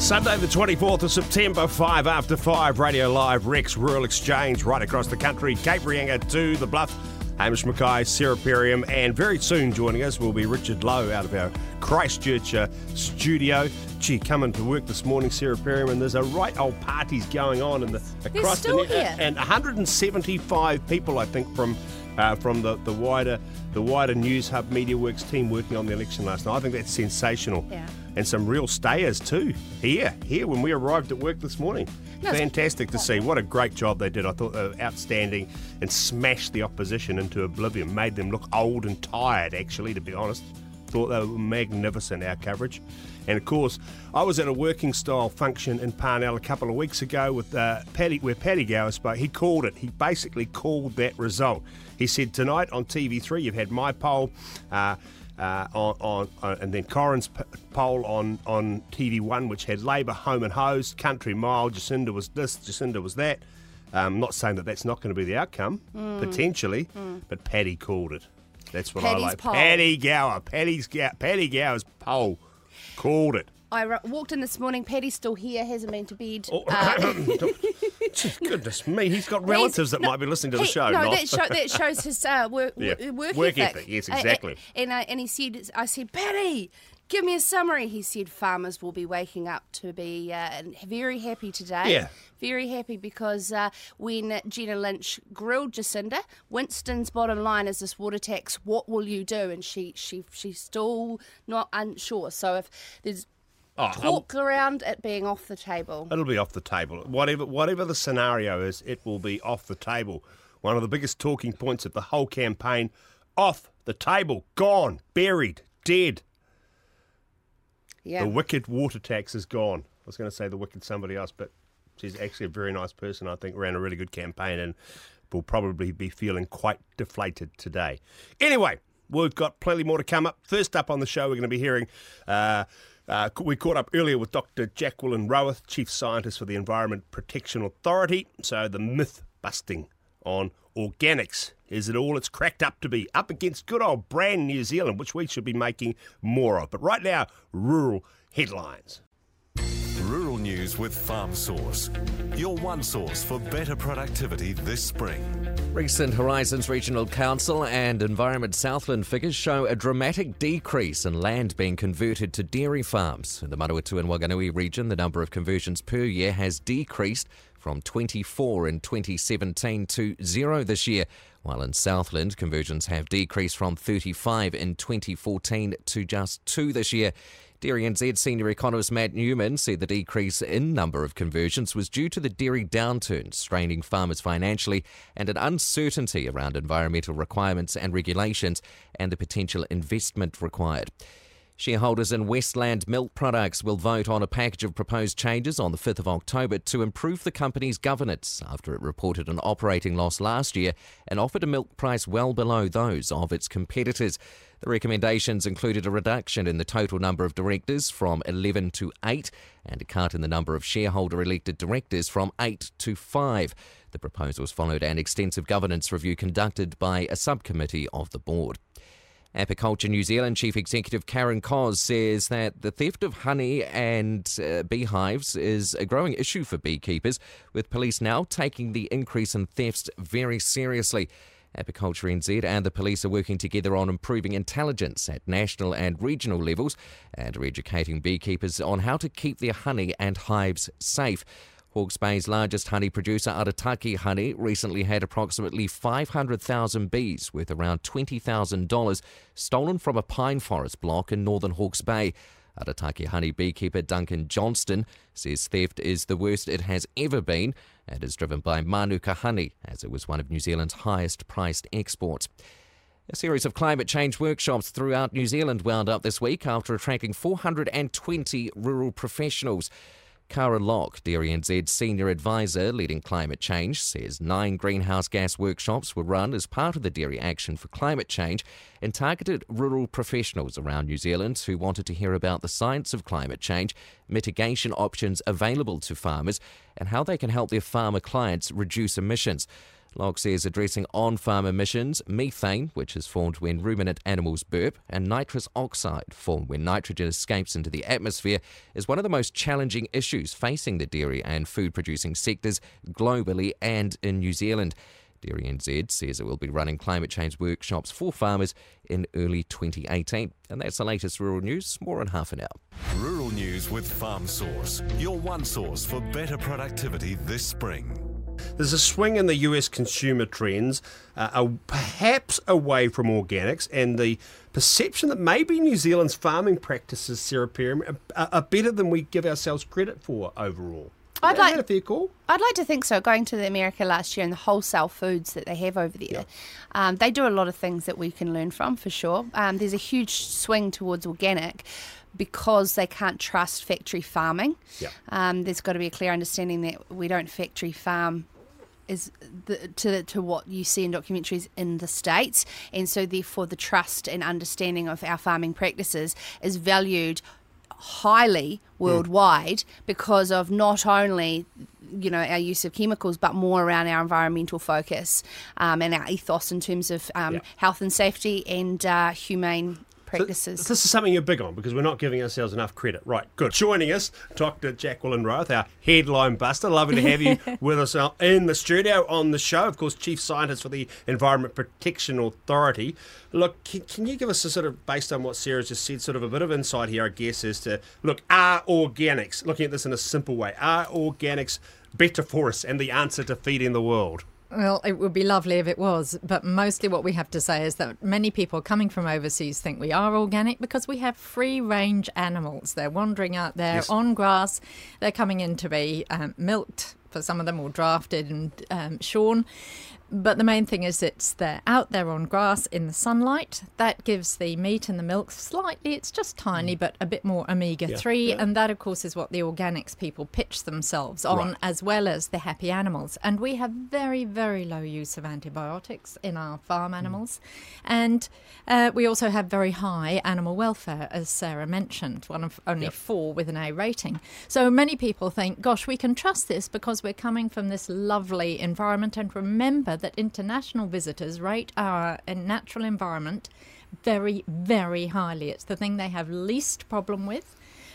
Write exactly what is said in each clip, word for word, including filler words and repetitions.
Sunday the twenty-fourth of September, five after five, Radio Live, Rex Rural Exchange, right across the country, Cape Reinga to the Bluff. Hamish Mackay, Sarah Perriam, and very soon joining us will be Richard Lowe out of our Christchurch uh, studio. Gee, coming to work this morning, Sarah Perriam, and there's a right old parties going on in the across still the here. and one hundred seventy-five people, I think, from uh, from the, the wider the wider News Hub MediaWorks team working on the election last night. I think that's sensational. Yeah. And some real stayers too. Here, here when we arrived at work this morning. No, Fantastic to see. What a great job they did. I thought they were outstanding and smashed the opposition into oblivion. Made them look old and tired, actually, to be honest. Thought they were magnificent, our coverage. And of course, I was at a working style function in Parnell a couple of weeks ago with uh, Paddy, where Paddy Gower spoke. He called it. He basically called that result. He said, tonight on T V three, you've had my poll, uh, Uh, on, on, on and then Corin's p- poll on, on T V one, which had Labour, Home and Hose, Country Mile, Jacinda was this, Jacinda was that. Um, not saying that that's not going to be the outcome, mm. potentially, mm. but Paddy called it. That's what Paddy's I like. poll. Paddy Gower, Paddy's Gower, Paddy Gower's poll called it. I r- walked in this morning. Paddy's still here, hasn't been to bed. Oh, Uh, goodness me, he's got relatives that no, might be listening to the he- show. No, not. that, show, that shows his uh, work, Yeah. work, Work ethic. ethic, yes, Uh, exactly. uh, and uh, and he said, I said, Paddy, give me a summary. He said, farmers will be waking up to be uh, very happy today. Yeah. Very happy because uh, when Gina Lynch grilled Jacinda, Winston's bottom line is this water tax. What will you do? And she she she's still not unsure. So if there's Oh, talk around it being off the table. It'll be off the table. Whatever whatever the scenario is, it will be off the table. One of the biggest talking points of the whole campaign, off the table, gone, buried, dead. Yeah. The wicked water tax is gone. I was going to say the wicked somebody else, but she's actually a very nice person, I think, ran a really good campaign and will probably be feeling quite deflated today. Anyway, we've got plenty more to come up. First up on the show, we're going to be hearing... Uh, Uh, we caught up earlier with Doctor Jacqueline Roweth, Chief Scientist for the Environment Protection Authority. So the myth busting on organics. Is it all it's cracked up to be? Up against good old brand New Zealand, which we should be making more of. But right now, rural headlines. Rural news with Farm Source. Your one source for better productivity this spring. Recent Horizons Regional Council and Environment Southland figures show a dramatic decrease in land being converted to dairy farms. In the Manawatu and Waganui region, the number of conversions per year has decreased from twenty-four in twenty seventeen to zero this year, while in Southland, conversions have decreased from thirty-five in twenty fourteen to just two this year. Dairy N Z senior economist Matt Newman said the decrease in number of conversions was due to the dairy downturn, straining farmers financially, and an uncertainty around environmental requirements and regulations and the potential investment required. Shareholders in Westland Milk Products will vote on a package of proposed changes on the fifth of October to improve the company's governance after it reported an operating loss last year and offered a milk price well below those of its competitors. The recommendations included a reduction in the total number of directors from eleven to eight and a cut in the number of shareholder-elected directors from eight to five. The proposals followed an extensive governance review conducted by a subcommittee of the board. Apiculture New Zealand Chief Executive Karen Kos says that the theft of honey and uh, beehives is a growing issue for beekeepers, with police now taking the increase in thefts very seriously. Apiculture N Z and the police are working together on improving intelligence at national and regional levels and are educating beekeepers on how to keep their honey and hives safe. Hawke's Bay's largest honey producer, Arataki Honey, recently had approximately five hundred thousand bees worth around twenty thousand dollars stolen from a pine forest block in northern Hawke's Bay. Arataki Honey beekeeper Duncan Johnston says theft is the worst it has ever been and is driven by Manuka honey, as it was one of New Zealand's highest priced exports. A series of climate change workshops throughout New Zealand wound up this week after attracting four hundred twenty rural professionals. Cara Locke, Dairy N Z's senior advisor leading climate change, says nine greenhouse gas workshops were run as part of the Dairy Action for Climate Change and targeted rural professionals around New Zealand who wanted to hear about the science of climate change, mitigation options available to farmers, and how they can help their farmer clients reduce emissions. Locke says addressing on-farm emissions, methane, which is formed when ruminant animals burp, and nitrous oxide, formed when nitrogen escapes into the atmosphere, is one of the most challenging issues facing the dairy and food-producing sectors globally and in New Zealand. Dairy N Z says it will be running climate change workshops for farmers in early twenty eighteen. And that's the latest rural news. More in half an hour. Rural news with Farm Source, your one source for better productivity this spring. There's a swing in the U S consumer trends, uh, uh, perhaps away from organics, and the perception that maybe New Zealand's farming practices, Sarah Perham, are, are better than we give ourselves credit for overall. I'd Is like- that a fair call? I'd like to think so. Going to the America last year and the wholesale foods that they have over there, Yeah. um, they do a lot of things that we can learn from, for sure. Um, there's a huge swing towards organic because they can't trust factory farming. Yeah. Um, there's got to be a clear understanding that we don't factory farm is the, to to what you see in documentaries in the States, and so therefore the trust and understanding of our farming practices is valued highly worldwide because of not only, you know, our use of chemicals, but more around our environmental focus um, and our ethos in terms of um, Yeah. health and safety and uh, humane practices. So this is something you're big on because we're not giving ourselves enough credit. Right, good. Joining us, Doctor Jacqueline Roth, our headline buster. Lovely to have you with us in the studio on the show. Of course, Chief Scientist for the Environment Protection Authority. Look, can, can you give us a sort of, based on what Sarah's just said, sort of a bit of insight here, I guess, as to, look, are organics, looking at this in a simple way, are organics better for us and the answer to feeding the world? Well, it would be lovely if it was, but mostly what we have to say is that many people coming from overseas think we are organic because we have free-range animals. They're wandering out there Yes. on grass. They're coming in to be um, milked for some of them, or drafted and um, shorn. But the main thing is it's they're out there on grass in the sunlight. That gives the meat and the milk slightly, it's just tiny, but a bit more omega three. Yeah, yeah. And that, of course, is what the organics people pitch themselves on, Right. as well as the happy animals. And we have very, very low use of antibiotics in our farm animals. And uh, we also have very high animal welfare, as Sarah mentioned, one of only Yep. four with an A rating. So many people think, gosh, we can trust this because we're coming from this lovely environment. And remember that international visitors rate our uh, natural environment very, very highly. It's the thing they have least problem with.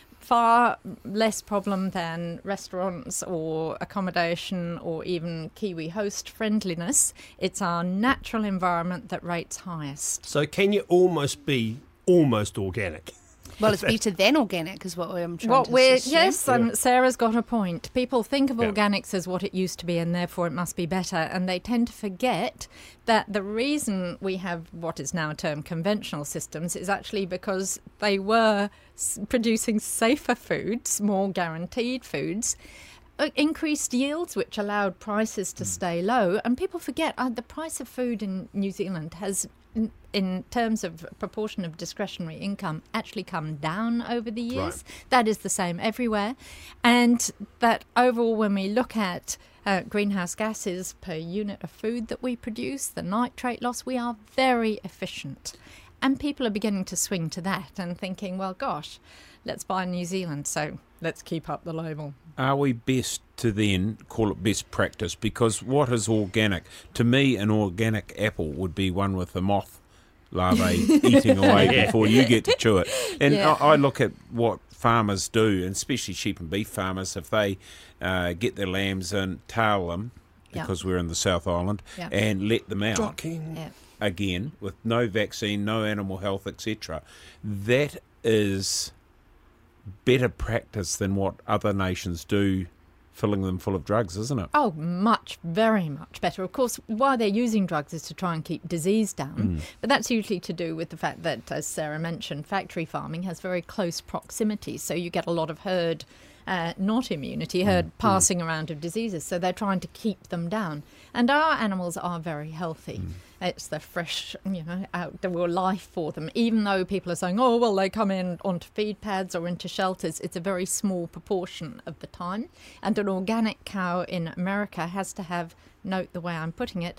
Far less problem than restaurants or accommodation or even Kiwi host friendliness. It's our natural environment that rates highest. So can you almost be almost organic? Well, it's better than organic is what I'm trying What to we're suggest. yes, and Sarah's got a point. People think of Yeah. organics as what it used to be, and therefore it must be better. And they tend to forget that the reason we have what is now termed conventional systems is actually because they were s- producing safer foods, more guaranteed foods. uh, Increased yields, which allowed prices to stay low, and people forget uh, the price of food in New Zealand has, in, in terms of proportion of discretionary income, actually come down over the years. Right. That is the same everywhere, and that overall, when we look at uh, greenhouse gases per unit of food that we produce, the nitrate loss, we are very efficient, and people are beginning to swing to that and thinking, well, gosh, let's buy New Zealand, so let's keep up the label. Are we best to then call it best practice? Because what is organic? To me, an organic apple would be one with the moth larvae eating away Yeah. before you get to chew it. And Yeah. I, I look at what farmers do, and especially sheep and beef farmers, if they uh, get their lambs and tail them, Yeah. because we're in the South Island, Yeah. and let them out Shocking. Yeah. again with no vaccine, no animal health, et cetera, that is better practice than what other nations do, filling them full of drugs, isn't it? Oh, much, very much better. Of course, why they're using drugs is to try and keep disease down. But that's usually to do with the fact that, as Sarah mentioned, factory farming has very close proximity. So you get a lot of herd, uh, not immunity, herd passing around of diseases. So they're trying to keep them down. And our animals are very healthy. It's the fresh, you know, outdoor life for them. Even though people are saying, oh, well, they come in onto feed pads or into shelters, it's a very small proportion of the time. And an organic cow in America has to have, note the way I'm putting it,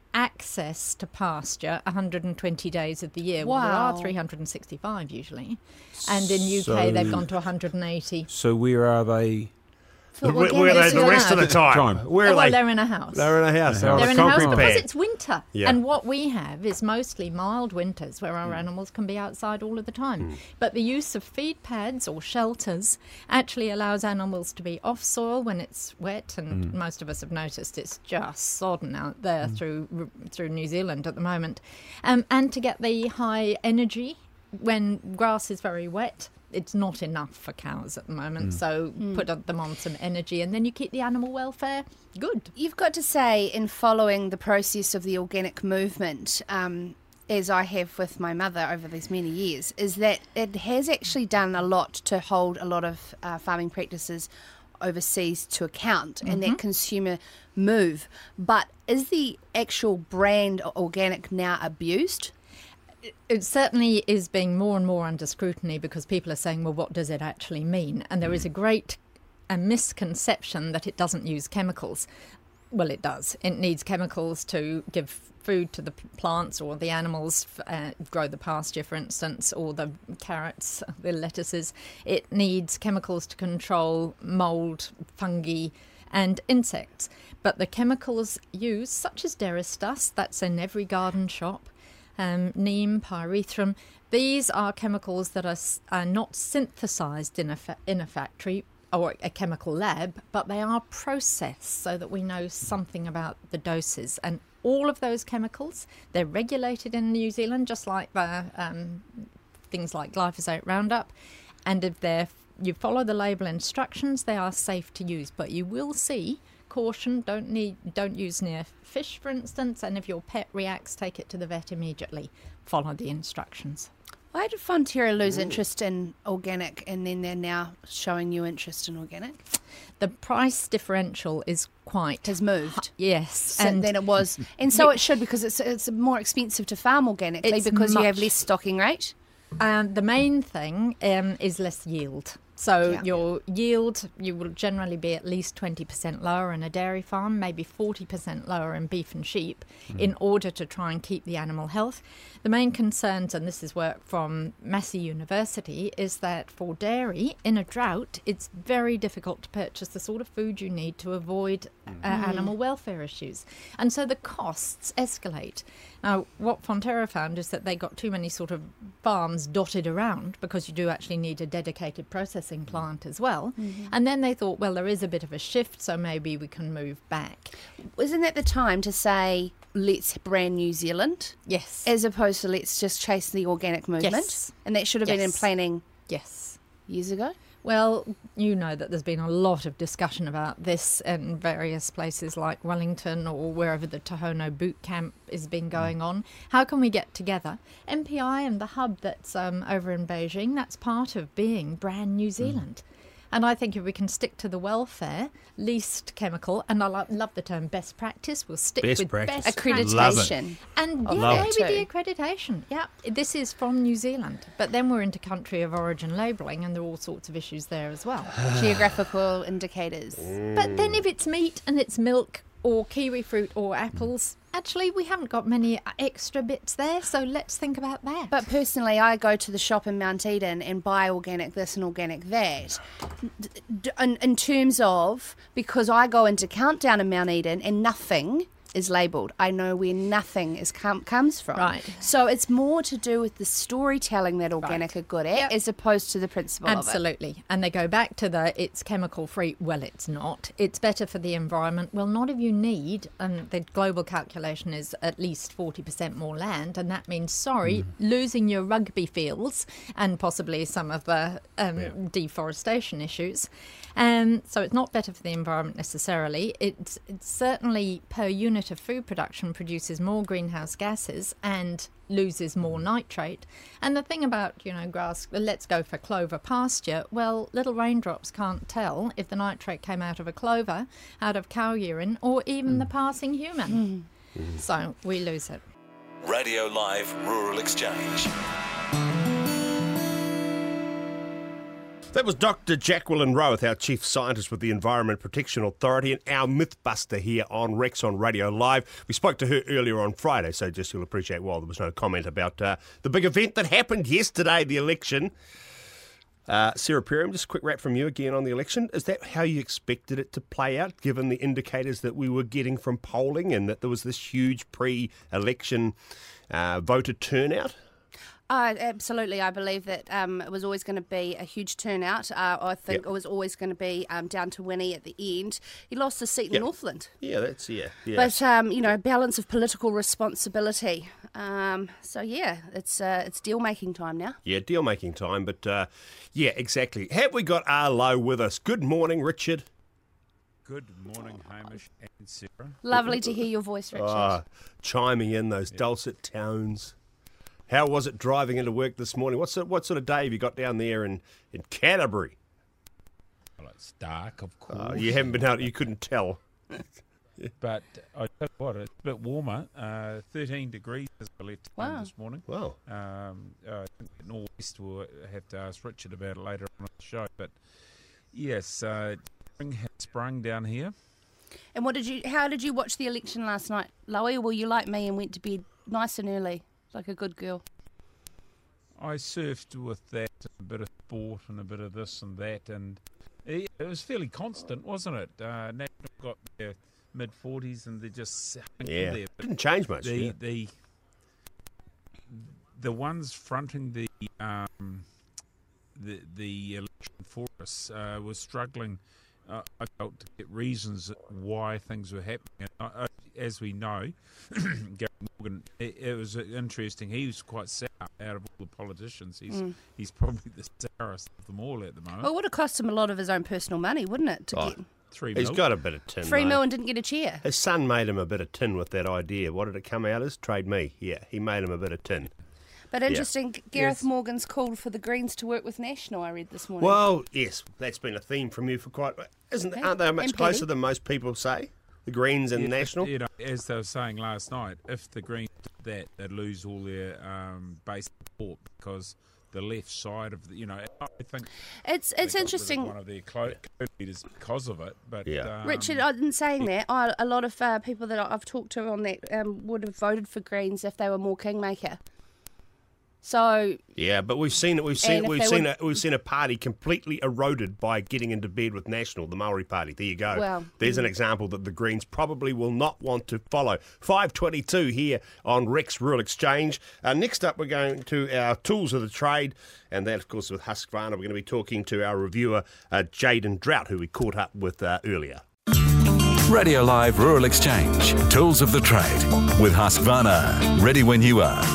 access to pasture one hundred twenty days of the year. Well, there Wow. are three hundred sixty-five usually. And in U K, So- they've gone to one hundred eighty. So where are they For Where, organic where are they versus the rest of the allowed. time? Time. Where are well, they? they're in a house. They're in a house. They're on They're a in a house concrete because pad. it's winter. Yeah. And what we have is mostly mild winters where our animals can be outside all of the time. But the use of feed pads or shelters actually allows animals to be off soil when it's wet, and most of us have noticed it's just sodden out there through through New Zealand at the moment. Um, and to get the high energy when grass is very wet. It's not enough for cows at the moment, so put them on some energy and then you keep the animal welfare good. You've got to say, in following the process of the organic movement, um, as I have with my mother over these many years, is that it has actually done a lot to hold a lot of uh, farming practices overseas to account and that consumer move. But is the actual brand organic now abused? It certainly is being more and more under scrutiny because people are saying, well, what does it actually mean? And there is a great a misconception that it doesn't use chemicals. Well, it does. It needs chemicals to give food to the p- plants or the animals, uh, grow the pasture, for instance, or the carrots, the lettuces. It needs chemicals to control mould, fungi, and insects. But the chemicals used, such as Deristas, that's in every garden shop, Um, neem, pyrethrum. These are chemicals that are, s- are not synthesised in a, fa- in a factory or a chemical lab, but they are processed so that we know something about the doses. And all of those chemicals, they're regulated in New Zealand, just like the um, things like glyphosate Roundup. And if they're, you follow the label instructions, they are safe to use. But you will see caution, don't need don't use near fish, for instance, and if your pet reacts, take it to the vet immediately. Follow the instructions. Why did Fonterra lose interest in organic and then they're now showing you interest in organic? The price differential is quite Has moved. yes, So and then it was, and so it should, because it's it's more expensive to farm organically It's because you have much- less stocking rate. Um, the main thing um, is less yield. So Yeah. your yield, you will generally be at least twenty percent lower in a dairy farm, maybe forty percent lower in beef and sheep, in order to try and keep the animal health. The main concerns, and this is work from Massey University, is that for dairy, in a drought, it's very difficult to purchase the sort of food you need to avoid uh, animal welfare issues. And so the costs escalate. Now, what Fonterra found is that they got too many sort of farms dotted around because you do actually need a dedicated processing plant as well. And then they thought, well, there is a bit of a shift, so maybe we can move back. Wasn't that the time to say, let's brand New Zealand, Yes. as opposed to let's just chase the organic movement? Yes. And that should have been in Yes. planning yes. years ago? Well, you know that there's been a lot of discussion about this in various places like Wellington or wherever the Tohono boot camp has been going on. How can we get together? M P I and the hub that's um, over in Beijing, that's part of being brand New Zealand. And I think if we can stick to the welfare, least chemical, and I lo- love the term best practice, we'll stick Best with practice. best Accreditation. Love it. practice. And Oh, yeah, love maybe it. the accreditation. Yeah, this is from New Zealand. But then we're into country of origin labelling, and there are all sorts of issues there as well. Geographical indicators. But then if it's meat and it's milk or kiwi fruit or apples, actually we haven't got many extra bits there, so let's think about that. But personally, I go to the shop in Mount Eden and buy organic this and organic that. D- d- in, in terms of, because I go into Countdown in Mount Eden and nothing is labelled. I know where nothing is com- comes from. Right. So it's more to do with the storytelling that organic Right. are good at, Yep. as opposed to the principle of it. Absolutely. And they go back to the it's chemical free. Well, it's not. It's better for the environment. Well, not if you need, and the global calculation is at least forty percent more land. And that means, sorry, losing your rugby fields and possibly some of the um, deforestation issues. Um, so it's not better for the environment necessarily. It's, it's certainly per unit of food production produces more greenhouse gases and loses more nitrate. And the thing about, you know, grass, let's go for clover pasture, well, little raindrops can't tell if the nitrate came out of a clover, out of cow urine, or even the passing human. So we lose it. Radio Live Rural Exchange. That was Doctor Jacqueline Rowe, our Chief Scientist with the Environment Protection Authority, and our Mythbuster here on Rex on Radio Live. We spoke to her earlier on Friday, so just you'll appreciate why there was no comment about uh, the big event that happened yesterday, the election. Uh, Sarah Perham, just a quick wrap from you again on the election. Is that how you expected it to play out, given the indicators that we were getting from polling and that there was this huge pre-election uh, voter turnout? Uh, absolutely. I believe that um, it was always going to be a huge turnout. Uh, I think Yep. it was always going to be um, down to Winnie at the end. He lost his seat in Yep. Northland. Yeah, that's, yeah. yeah. But, um, you know, balance of political responsibility. Um, so, yeah, it's uh, it's deal-making time now. Yeah, deal-making time, but uh, yeah, exactly. Have we got Arlo with us? Good morning, Richard. Good morning, Hamish and Sarah. Lovely to hear your voice, Richard. Ah, chiming in those dulcet tones. How was it driving into work this morning? What's the, what sort of day have you got down there in, in Canterbury? Well, it's dark, of course. Uh, you haven't been out, you couldn't tell. But I tell you what, it's a bit warmer. Uh, thirteen degrees as I left home Wow. this morning. Wow. Um, I think Northwest will have to ask Richard about it later on in the show. But yes, uh, spring has sprung down here. And what did you? How did you watch the election last night, Loie? Were you like me and went to bed nice and early, like a good girl? I surfed with that, a bit of sport and a bit of this and that, and it, it was fairly constant, wasn't it? Uh, National got their mid forties, and they're just hung in Yeah, there. But didn't change much. the yeah. the the ones fronting the um, the the election for us uh, were struggling. Uh, I felt to get reasons why things were happening. And I, I, as we know, Gary Morgan, it, it was interesting. He was quite sour out of all the politicians. He's Mm. he's probably the sourest of them all at the moment. Well, it would have cost him a lot of his own personal money, wouldn't it, to Oh, get Three He's mil. got a bit of tin. three though. mil and didn't get a chair? His son made him a bit of tin with that idea. What did it come out as? Trade me. Yeah, he made him a bit of tin. But interesting, Gareth Yes. Morgan's called for the Greens to work with National, I read this morning. Well, yes, that's been a theme from you for quite. Isn't? Okay. Aren't they much And closer Paddy. than most people say? The Greens and Yeah, National. You know, as they were saying last night, if the Greens did that, they'd lose all their um, base support because the left side of the, you know, I think it's they it's got rid of interesting. one of their clo- co-leaders because of it. But Yeah. um, Richard, I didn't saying that. I, a lot of uh, people that I've talked to on that um, would have voted for Greens if they were more kingmaker. So Yeah, but we've seen it. We've seen And if we've they seen would- a, we've seen a party completely eroded by getting into bed with National, the Maori Party. There you go. Well, There's an example that the Greens probably will not want to follow. five twenty-two here on Rex Rural Exchange. Uh, next up, we're going to our tools of the trade, and that, of course, with Husqvarna. We're going to be talking to our reviewer, uh, Jaden Drought, who we caught up with uh, earlier. Radio Live Rural Exchange. Tools of the Trade with Husqvarna. Ready when you are.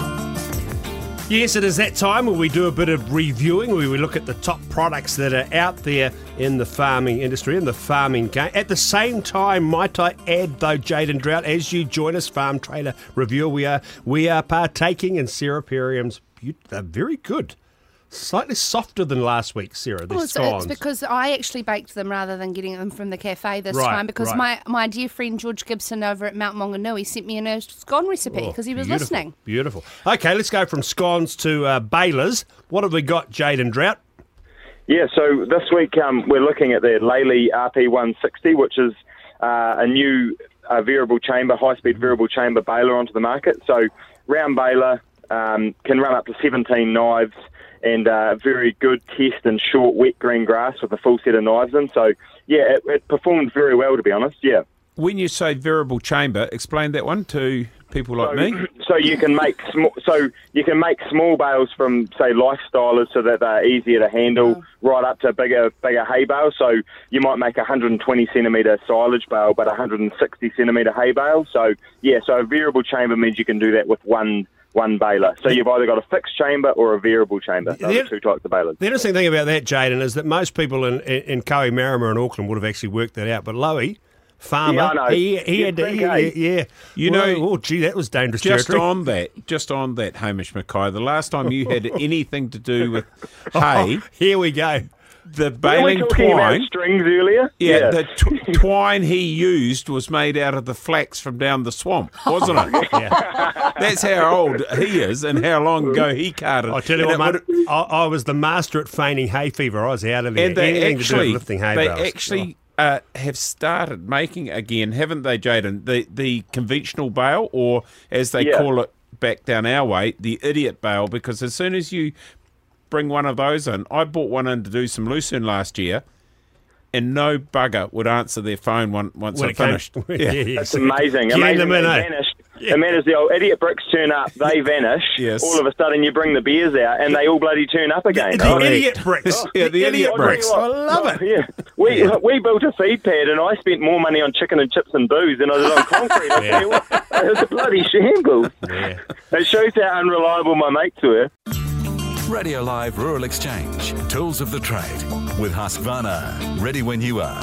Yes, it is that time where we do a bit of reviewing, where we look at the top products that are out there in the farming industry, in the farming game. At the same time, might I add, though, Jaden Drought, as you join us, Farm Trader Reviewer, we are we are partaking in Sarah Perriam's. They're very good. Slightly softer than last week, Sarah. They're well, it's, scones. it's because I actually baked them rather than getting them from the cafe this Right, time because right. my, my dear friend George Gibson over at Mount Maunganui sent me a scone recipe Oh, because he was beautiful, listening. Beautiful. Okay, let's go from scones to uh, balers. What have we got, Jaden Drought? Yeah, so this week um, we're looking at the Lely R P one sixty, which is uh, a new uh, variable chamber, high-speed variable chamber baler onto the market. So round baler, um, can run up to seventeen knives, and uh, very good test and short wet green grass with a full set of knives in. So, yeah, it, it performed very well, to be honest, yeah. when you say variable chamber, explain that one to people like so, me. So you can make small, so you can make small bales from, say, lifestylers, so that they're easier to handle, right up to bigger bigger hay bales. So you might make a one hundred twenty centimetre silage bale, but a one hundred sixty centimetre hay bale. So yeah, so a variable chamber means you can do that with one one baler. So you've either got a fixed chamber or a variable chamber. Those The- are two types of balers. The interesting thing about that, Jaden, is that most people in, in, in Kohi Marama and Auckland would have actually worked that out. But Lowy, farmer, Yeah, I know. he, he You had to, think, he- eh? yeah. You Well, know- oh, gee, that was dangerous Just territory. on that, just on that, Hamish Mackay, the last time you had anything to do with hay, Oh, here we go. the Weren't we baling talking about twine, strings earlier? yeah, the tw- twine he used was made out of the flax from down the swamp, wasn't it? Yeah. That's how old he is and how long ago he carted. I tell you And what, it mate, would- I, I was the master at feigning hay fever. I was out of there. and they Anything to do with actually, lifting hay they bales. actually uh, have started making again, haven't they, Jaden? The the conventional bale, or as they Yeah. call it back down our way, the idiot bale, because as soon as you bring one of those in. I bought one in to do some lucerne last year, and no bugger would answer their phone one, once When I it came- finished. yeah, Yeah. That's amazing. Getting amazing. them in, They eh? vanished. Yeah. And then as the old idiot bricks turn up, they vanish. Yes. All of a sudden you bring the beers out and they all bloody turn up again. The Oh, idiot bricks. Yeah, the idiot I'll tell you bricks. what, I love oh, it. Yeah. We we built a feed pad and I spent more money on chicken and chips and booze than I did on concrete. I tell you what, it was a bloody shambles. Yeah. It shows how unreliable my mates were. Radio Live Rural Exchange. Tools of the trade with Husqvarna. Ready when you are.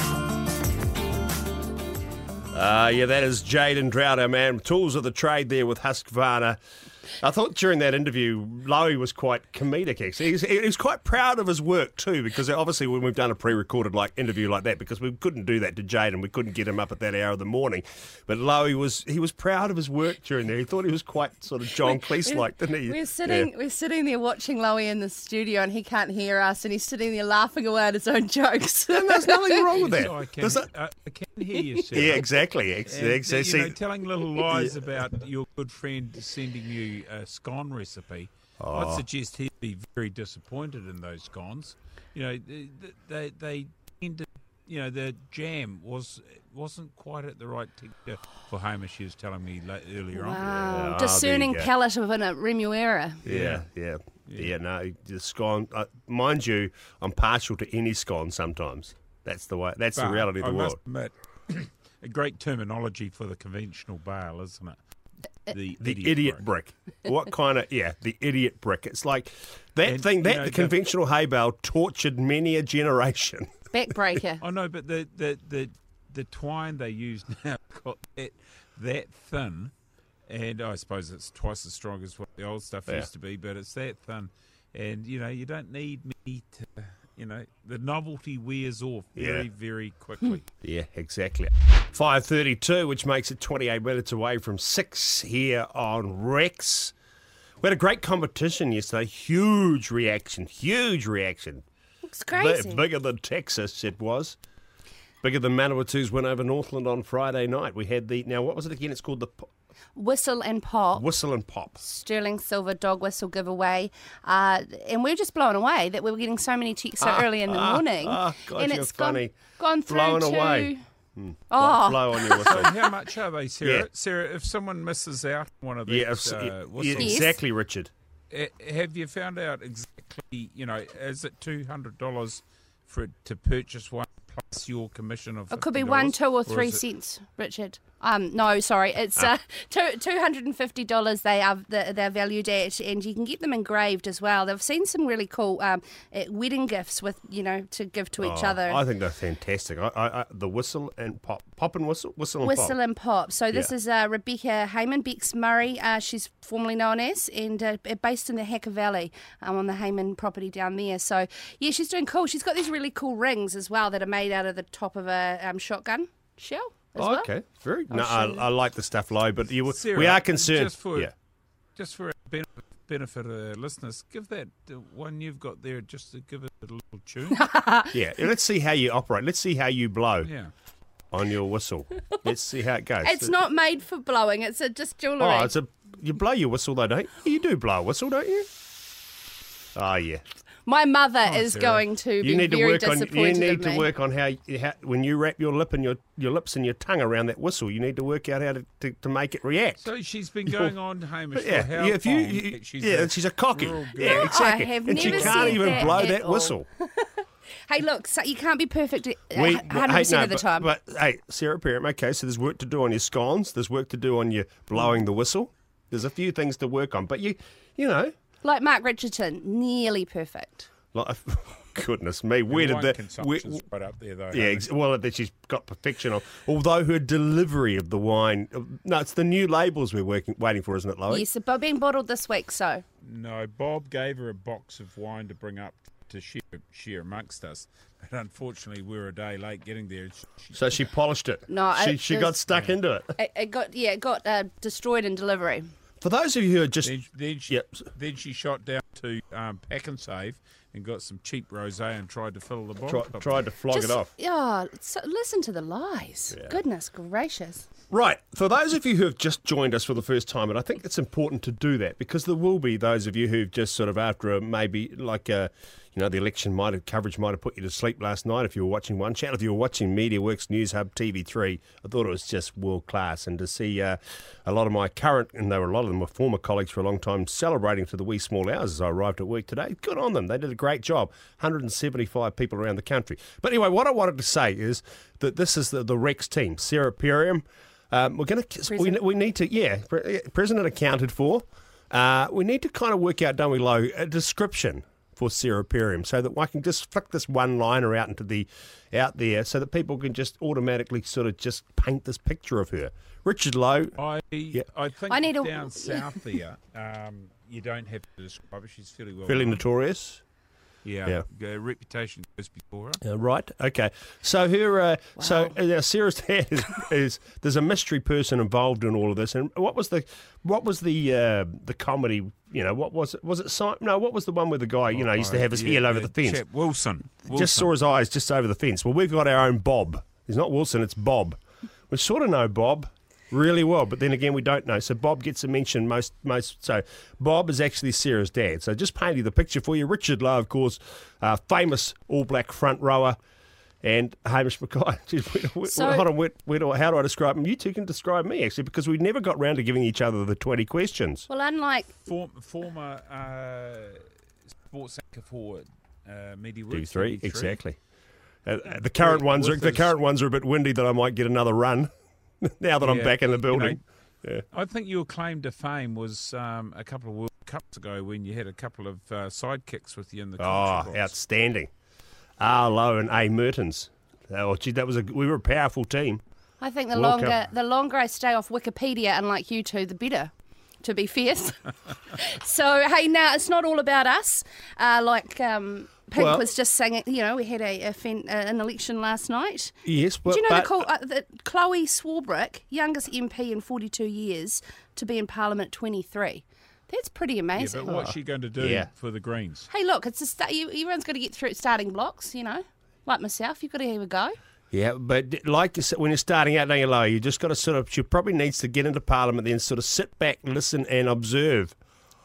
Uh, yeah, that is Jaden Drought, man. Tools of the trade there with Husqvarna. I thought during that interview, Lowy was quite comedic, actually. He's, he was quite proud of his work, too, because obviously when we've done a pre-recorded like interview like that, because we couldn't do that to Jaden, we couldn't get him up at that hour of the morning. But Lowy was he was proud of his work during there. He thought he was quite sort of John Cleese-like, didn't he? We're sitting, Yeah. we're sitting there watching Lowy in the studio, and he can't hear us, and he's sitting there laughing away at his own jokes. And there's nothing wrong with that. So I, can, Does that- uh, I can hear you, Sarah. Yeah, exactly. Ex- And, ex- uh, you see- know, telling little lies about your good friend sending you a scone recipe. Oh. I'd suggest he'd be very disappointed in those scones. You know, they they, they tend to, you know, the jam was wasn't quite at the right texture for Hamish. He was telling me la- earlier on. Wow, Yeah, discerning oh, there you go. palate of a Remuera. Yeah, yeah, yeah. No, the scone. Uh, mind you, I'm partial to any scone sometimes. That's the way. That's the But reality of I the must world. admit, a great terminology for the conventional bale, isn't it? The, The idiot, brick. What kind of yeah? The idiot brick. It's like that And, thing. you That know, the the- conventional hay bale tortured many a generation. Backbreaker. I know, but the, the, the, the twine they use now got that that thin, and I suppose it's twice as strong as what the old stuff Yeah. used to be, but it's that thin, and you know you don't need me to, you know, the novelty wears off very Yeah. very quickly. Yeah, exactly. Five thirty-two, which makes it twenty-eight minutes away from six here on Rex. We had a great competition yesterday. Huge reaction. Huge reaction. It's crazy. Bi- bigger than Texas, it was. Bigger than Manawatu's win over Northland on Friday night. We had the, now what was it again? It's called the P- Whistle and pop. Whistle and Pop. Sterling Silver dog whistle giveaway. Uh, and we're just blown away that we were getting so many texts so early in the ah, morning. ah, God, and you're it's funny. Gone, gone through Blown to... away. Oh, Blow on your whistle. So how much are they, Sarah? Yeah. Sarah, if someone misses out on one of these, yeah, it's- uh, yeah, whistles, Yes. exactly, Richard. eh, have you found out exactly? You know, is it two hundred dollars for it to purchase one plus your commission of? it could be fifty one, dollars, two, or three is it- cents, Richard. Um, no, sorry, it's uh, two two hundred and fifty dollars. They are they're valued at, and you can get them engraved as well. They've seen some really cool um, uh, wedding gifts with you know to give to each Oh, other. I think they're fantastic. I, I, I, the Whistle and Pop. Pop and Whistle? Whistle and Pop. Whistle and Pop. So this Yeah. is uh, Rebecca Heyman, Bex Murray. Uh, she's formerly known as, and uh, based in the Hacker Valley um, on the Heyman property down there. So yeah, she's doing cool. She's got these really cool rings as well that are made out of the top of a um, shotgun shell. As Oh, well. okay. Very. I'll No, I, show you. I like the stuff low, but you, Sarah, we are concerned. Just for, yeah. just for benefit, benefit of the listeners, give that uh, one you've got there just to give it a little tune. Yeah. Let's see how you operate. Let's see how you blow Yeah. on your whistle. Let's see how it goes. It's not made for blowing. It's a, just jewellery. Oh, it's a. You blow your whistle though, don't you? You do blow a whistle, don't you? Oh yeah. My mother is Sarah. going to be You need to very work on. You disappointed need in to me. work on how, you- how when you wrap your lip and your your lips and your tongue around that whistle. You need to work out how to, to, to make it react. So she's been going on, Hamish, But yeah, for how yeah, if you, long you that she's yeah, a she's a cocky. rural girl? Yeah, exactly. I have and she never can't said even that blow at that all. whistle. Hey, look, so you can't be perfect one We- hundred hey, percent no, of the but, time. But hey, Sarah Perrin, okay, so there's work to do on your scones. There's work to do on your blowing the whistle. There's a few things to work on, but you, you know, like Mark Richardson, nearly perfect. like, goodness me, where Wine did that? consumption's Where, right up there, though. yeah, Hamish. ex- well, that she's got perfection on. Although her delivery of the wine, no, it's the new labels we're working, waiting for, isn't it, Loie? Yes, but being bottled this week, so. No, Bob gave her a box of wine to bring up to share, share amongst us. But unfortunately, we were a day late getting there. She, So she polished it. No, she it- she it got was- stuck into it. It, it got, yeah, it got uh, destroyed in delivery. For those of you who are just then, then, she, Yep. then she shot down to um, Pack and Save and got some cheap rosé and tried to fill the bottle. try, properly. tried to flog Just, it off. Yeah, so listen to the lies. Goodness gracious. Right, for those of you who have just joined us for the first time, and I think it's important to do that because there will be those of you who've just sort of after a, maybe like a, you know, the election might have, coverage might have put you to sleep last night if you were watching One Channel, if you were watching MediaWorks News Hub T V three, I thought it was just world class. And to see uh, a lot of my current, and there were a lot of them were former colleagues for a long time, celebrating to the wee small hours as I arrived at work today, good on them. They did a great job. one hundred seventy-five people around the country. But anyway, what I wanted to say is that this is the, the Rex team, Sarah Perriam. Um, we're going to. We, we need to. Yeah, pre- president accounted for. Uh, we need to kind of work out, don't we, Lo, a description for Sarah Perriam, so that I can just flick this one liner out into the out there, so that people can just automatically sort of just paint this picture of her. Richard Lowe. I yeah. I think I need a- down south there, um, you don't have to describe her. She's fairly well. Fairly known. notorious. Yeah, her reputation goes before her. Uh, right. Okay. So her. Uh, So uh, Sarah's dad is, is there's a mystery person involved in all of this. And what was the what was the uh, the comedy? You know, what was it? Was it Simon? No. What was the one with the guy? You know, used to have his Yeah, heel over the the fence. chap, Wilson. Wilson. Just saw his eyes just over the fence. Well, we've got our own Bob. He's not Wilson. It's Bob. We sort of know Bob really well, but then again, we don't know. So Bob gets a mention most. most. So Bob is actually Sarah's dad. So just painting the picture for you. Richard Lowe, of course, uh, famous All Black front rower, and Hamish Mackay. So- Hold on, where, where do I, how do I describe him? You two can describe me, actually, because we never got round to giving each other the twenty questions. Well, unlike Form, former uh, sports anchor for uh, MediaWorks. Two, three, T V exactly. Uh, the current With- ones are with the his- current ones are a bit windy that I might get another run now that I'm Yeah, back in the you building. know, I think your claim to fame was um, a couple of World Cups ago when you had a couple of uh, sidekicks with you in the Oh, commentary box. outstanding. R. Lowe and A. Mertens. Oh, gee, that was a, we were a powerful team. I think the World longer Cup. the longer I stay off Wikipedia, unlike you two, the better. To be fierce. So hey, now it's not all about us. Uh, like um, Pink Well- was just saying, you know, we had a, a fen- uh, an election last night. Yes, but, Do you know but the, call, uh, the Chloe Swarbrick, youngest M P in forty-two years, to be in Parliament twenty-three? That's pretty Yeah, amazing. but what's she going to do Yeah. for the Greens? Hey, look, it's a sta- you, everyone's got to get through starting blocks, you know. Like myself, you've got to have a go. yeah, but like you said, when you're starting out, don't you, Lowe, you just got to sort of. She probably needs to get into Parliament, then sort of sit back, listen, and observe.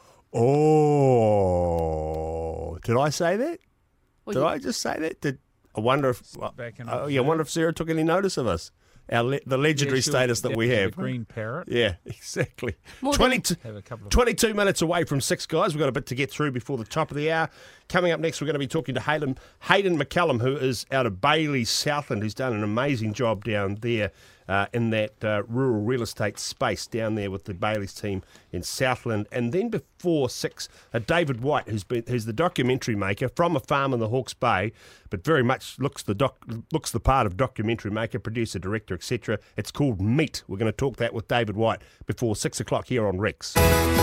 Oh, did I say that? Well, Did you- I just say that? Did I wonder if? back and Oh, yeah, I wonder if Sarah took any notice of us. Our le- the legendary Yeah, she'll status that get we the have. Green Parrot. Yeah, exactly. More than- twenty-two, Have a couple of twenty-two minutes away from six, guys. We've got a bit to get through before the top of the hour. Coming up next, we're going to be talking to Hayden, Hayden McCallum, who is out of Bailey, Southland, who's done an amazing job down there uh, in that uh, rural real estate space down there with the Bailey's team in Southland. And then before six, uh, David White, who's been who's the documentary maker from a farm in the Hawke's Bay, but very much looks the doc, looks the part of documentary maker, producer, director, et cetera. It's called Meat. We're going to talk that with David White before six o'clock here on Rex.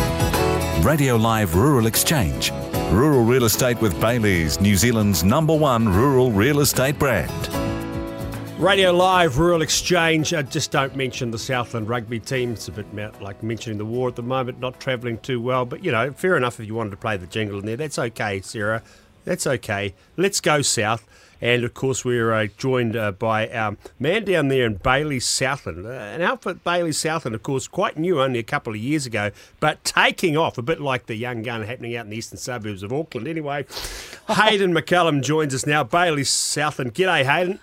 Radio Live Rural Exchange. Rural real estate with Bailey's, New Zealand's number one rural real estate brand. Radio Live, Rural Exchange. Uh, just don't mention the Southland rugby team. It's a bit ma- like mentioning the war at the moment, not travelling too well. But, you know, fair enough if you wanted to play the jingle in there. That's okay, Sarah. That's okay. Let's go south. And, of course, we're uh, joined uh, by our man down there in Bailey, Southland. Uh, an outfit, Bailey, Southland, of course, quite new, only a couple of years ago, but taking off, a bit like the young gun happening out in the eastern suburbs of Auckland. Anyway, Hayden McCallum joins us now. Bailey, Southland. G'day, Hayden.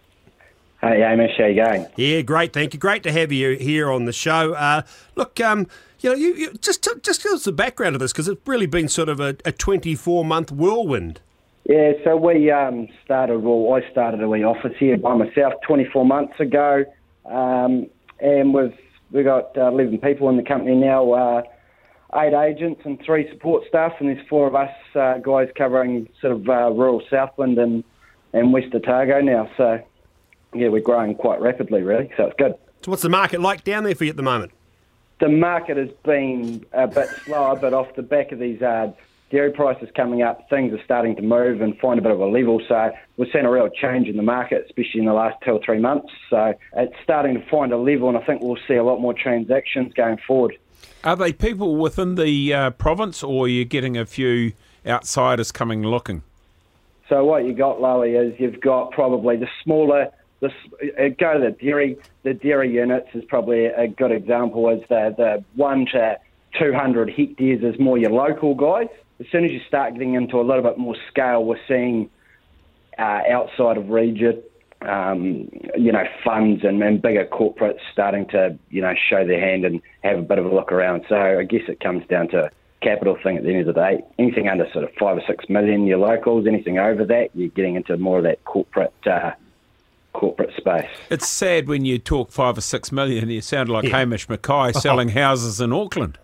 Hey, Amish, how you going? Yeah, great, thank you. Great to have you here on the show. Uh, look, um, you know, you, you just just give us the background of this, because it's really been sort of a, a twenty-four month whirlwind. Yeah, so we um, started, well, I started a wee office here by myself twenty-four months ago, um, and we've we got uh, eleven people in the company now, uh, eight agents and three support staff, and there's four of us uh, guys covering sort of uh, rural Southland and, and West Otago now. So, yeah, we're growing quite rapidly, really, so it's good. So what's the market like down there for you at the moment? The market has been a bit slower, but off the back of these uh, dairy prices coming up, things are starting to move and find a bit of a level. So we're seeing a real change in the market, especially in the last two or three months. So it's starting to find a level, and I think we'll see a lot more transactions going forward. Are they people within the uh, province, or are you getting a few outsiders coming looking? So what you got, Lowy, is you've got probably the smaller this uh, go to the dairy. The dairy units is probably a good example. Is the the one to two hundred hectares is more your local guys. As soon as you start getting into a little bit more scale, we're seeing uh, outside of region, um, you know, funds and, and bigger corporates starting to, you know, show their hand and have a bit of a look around. So I guess it comes down to a capital thing at the end of the day. Anything under sort of five or six million, your locals. Anything over that, you're getting into more of that corporate uh, corporate space. It's sad when you talk five or six million. You sound like Yeah. Hamish Mackay selling houses in Auckland.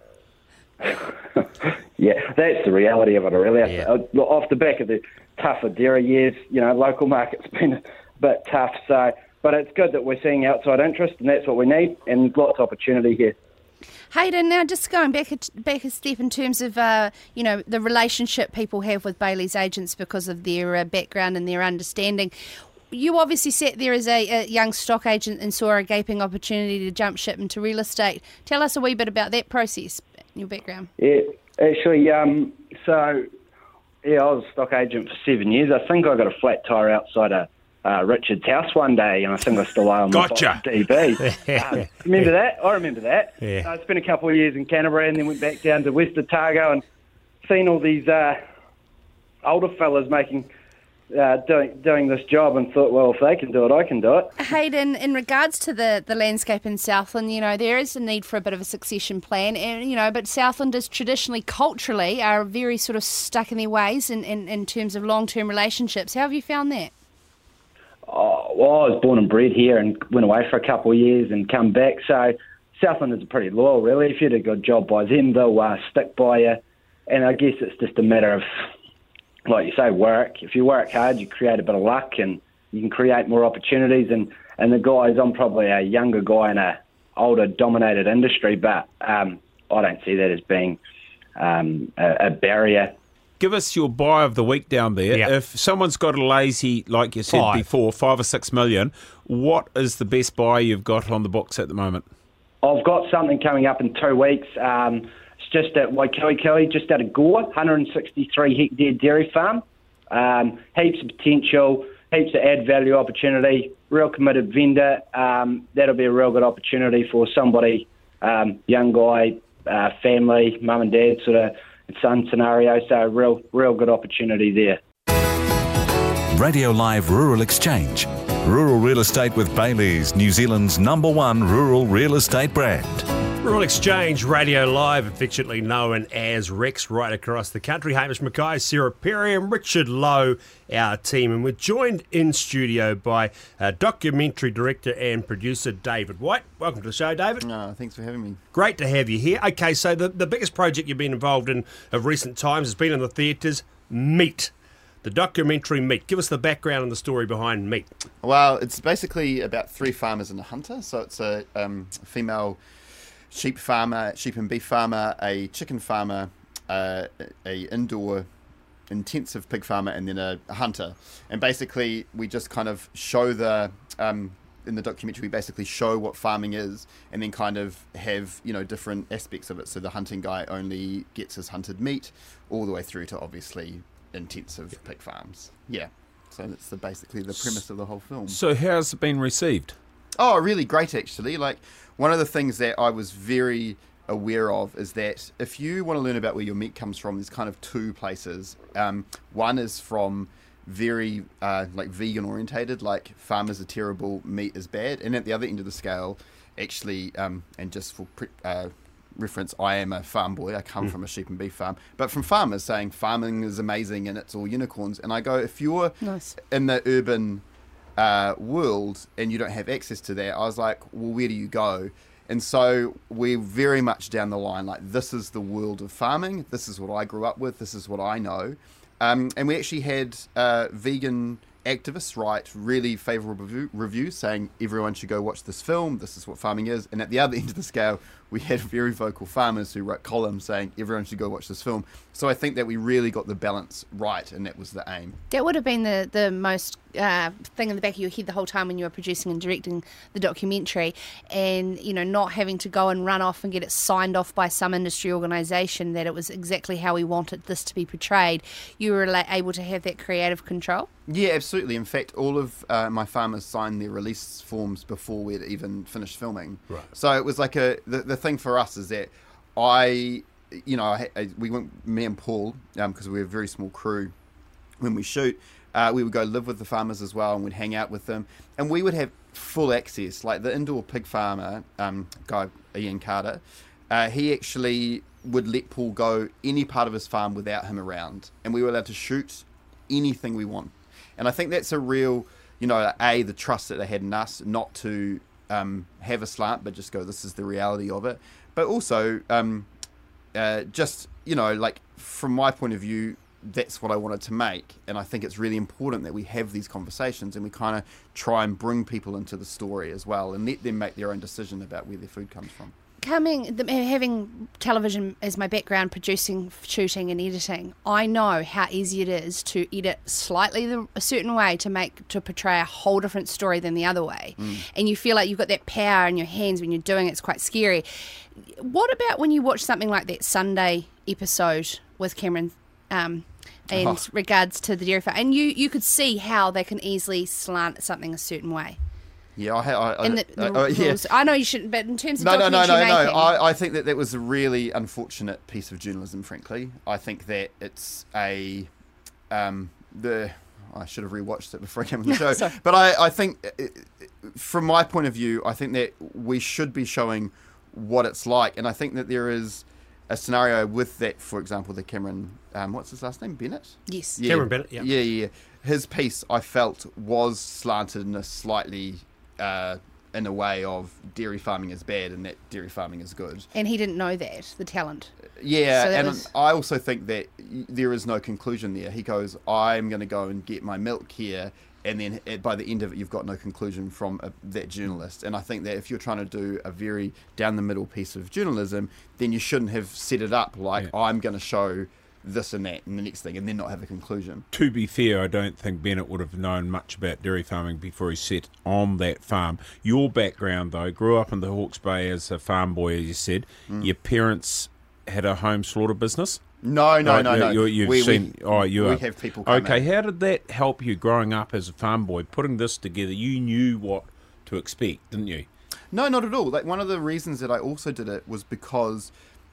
Yeah, that's the reality of it, really. Yeah. Uh, look, off the back of the tougher dairy years, you know, local market's been a bit tough. So, but it's good that we're seeing outside interest, and that's what we need, and lots of opportunity here. Hayden, now just going back a, back a step in terms of, uh, you know, the relationship people have with Bailey's agents because of their uh, background and their understanding. You obviously sat there as a, a young stock agent and saw a gaping opportunity to jump ship into real estate. Tell us a wee bit about that process, your background. Yeah, actually, um, so, yeah, I was a stock agent for seven years. I think I got a flat tyre outside of uh, Richard's house one day, and I think I still owe him Gotcha. a D B. uh, remember that? I remember that. Yeah. I spent a couple of years in Canterbury and then went back down to West Otago and seen all these uh, older fellas making... Uh, doing doing this job and thought, well, if they can do it, I can do it. Hayden, in regards to the, the landscape in Southland, you know, there is a need for a bit of a succession plan, and you know, but Southlanders traditionally, culturally, are very sort of stuck in their ways in, in, in terms of long-term relationships. How have you found that? Oh, well, I was born and bred here and went away for a couple of years and come back. So Southlanders are pretty loyal, really. If you do a good job by them, they'll uh, stick by you. And I guess it's just a matter of, like you say, work. If you work hard, you create a bit of luck and you can create more opportunities. And, and the guys, I'm probably a younger guy in a older dominated industry, but um, I don't see that as being um, a, a barrier. Give us your buy of the week down there. Yeah. If someone's got a lazy, like you said Five. before, five or six million, what is the best buy you've got on the books at the moment? I've got something coming up in two weeks. Um, it's just at Waikili, just out of Gore, one hundred sixty-three hectare dairy farm. Um, heaps of potential, heaps of add value opportunity, real committed vendor. Um, that'll be a real good opportunity for somebody, um, young guy, uh, family, mum and dad sort of son scenario. So real, real good opportunity there. Radio Live Rural Exchange. Rural real estate with Bailey's, New Zealand's number one rural real estate brand. Rural Exchange, Radio Live, affectionately known as Rex, right across the country. Hamish Mackay, Sarah Perry and Richard Lowe, our team. And we're joined in studio by uh, documentary director and producer David White. Welcome to the show, David. No, thanks for having me. Great to have you here. Okay, so the, the biggest project you've been involved in of recent times has been in the theatres, Meat. The documentary Meat. Give us the background and the story behind Meat. Well, it's basically about three farmers and a hunter. So it's a um, female sheep farmer, sheep and beef farmer, a chicken farmer, uh, a indoor intensive pig farmer, and then a, a hunter. And basically, we just kind of show the um, in the documentary. We basically show what farming is, and then kind of have you know different aspects of it. So the hunting guy only gets his hunted meat, all the way through to obviously intensive pig farms. Yeah. So that's the, basically the premise of the whole film. So how's it been received? Oh, really great, actually. Like, one of the things that I was very aware of is that if you want to learn about where your meat comes from, there's kind of two places. Um, one is from very, uh, like, vegan orientated, like, farmers are terrible, meat is bad. And at the other end of the scale, actually, um, and just for pre- uh, reference, I am a farm boy. I come mm. from a sheep and beef farm. But from farmers saying farming is amazing and it's all unicorns. And I go, if you're nice. in the urban uh, world and you don't have access to that, I was like, well, where do you go? And so we're very much down the line. Like, this is the world of farming. This is what I grew up with. This is what I know. Um, and we actually had uh, vegan activists write really favourable review, reviews saying everyone should go watch this film. This is what farming is. And at the other end of the scale, we had very vocal farmers who wrote columns saying everyone should go watch this film. So I think that we really got the balance right, and that was the aim. That would have been the, the most uh, thing in the back of your head the whole time when you were producing and directing the documentary, and, you know, not having to go and run off and get it signed off by some industry organisation that it was exactly how we wanted this to be portrayed. You were like, able to have that creative control? Yeah, absolutely. In fact, all of uh, my farmers signed their release forms before we'd even finished filming. Right. So it was like a the, the thing for us is that I, you know, I, I, we went, me and Paul, because um, we were a very small crew when we shoot, uh, we would go live with the farmers as well, and we'd hang out with them, and we would have full access. Like the indoor pig farmer um, guy, Ian Carter, uh, he actually would let Paul go any part of his farm without him around, and we were allowed to shoot anything we want. And I think that's a real, you know, A, the trust that they had in us, not to um, have a slant, but just go, this is the reality of it. But also, um, uh, just, you know, like, from my point of view, that's what I wanted to make. And I think it's really important that we have these conversations and we kind of try and bring people into the story as well and let them make their own decision about where their food comes from. Coming, the, having television as my background, producing, shooting and editing, I know how easy it is to edit slightly the, a certain way to make, to portray a whole different story than the other way. Mm. And you feel like you've got that power in your hands when you're doing it. It's quite scary. What about when you watch something like that Sunday episode with Cameron um, and oh. regards to the dairy farm, and you, you could see how they can easily slant something a certain way? Yeah, I, I, I, the, the I, I, yeah. I know you shouldn't, but in terms of no, no, no, documentary no, no, making, no. I, I think that that was a really unfortunate piece of journalism. Frankly, I think that it's a um, the. I should have rewatched it before I came on the show. But I, I think, from my point of view, I think that we should be showing what it's like, and I think that there is a scenario with that. For example, the Cameron, um, what's his last name? Bennett. Yes, yeah, Cameron Bennett. Yeah, yeah, yeah. His piece, I felt, was slanted in a slightly. Uh, in a way of dairy farming is bad and that dairy farming is good. And he didn't know that, the talent. Yeah, so and was... I also think that there is no conclusion there. He goes, I'm going to go and get my milk here, and then by the end of it, you've got no conclusion from a, that journalist. And I think that if you're trying to do a very down-the-middle piece of journalism, then you shouldn't have set it up like, yeah. I'm going to show this and that and the next thing and then not have a conclusion. To be fair, I don't think Bennett would have known much about dairy farming before he set on that farm. Your background, though, grew up in the Hawke's Bay as a farm boy, as you said. Mm. Your parents had a home slaughter business? No, no, right, no, no. You, you've we, seen, we, oh, you we are. have people come Okay, in. How did that help you growing up as a farm boy? Putting this together, you knew what to expect, didn't you? No, not at all. Like, one of the reasons that I also did it was because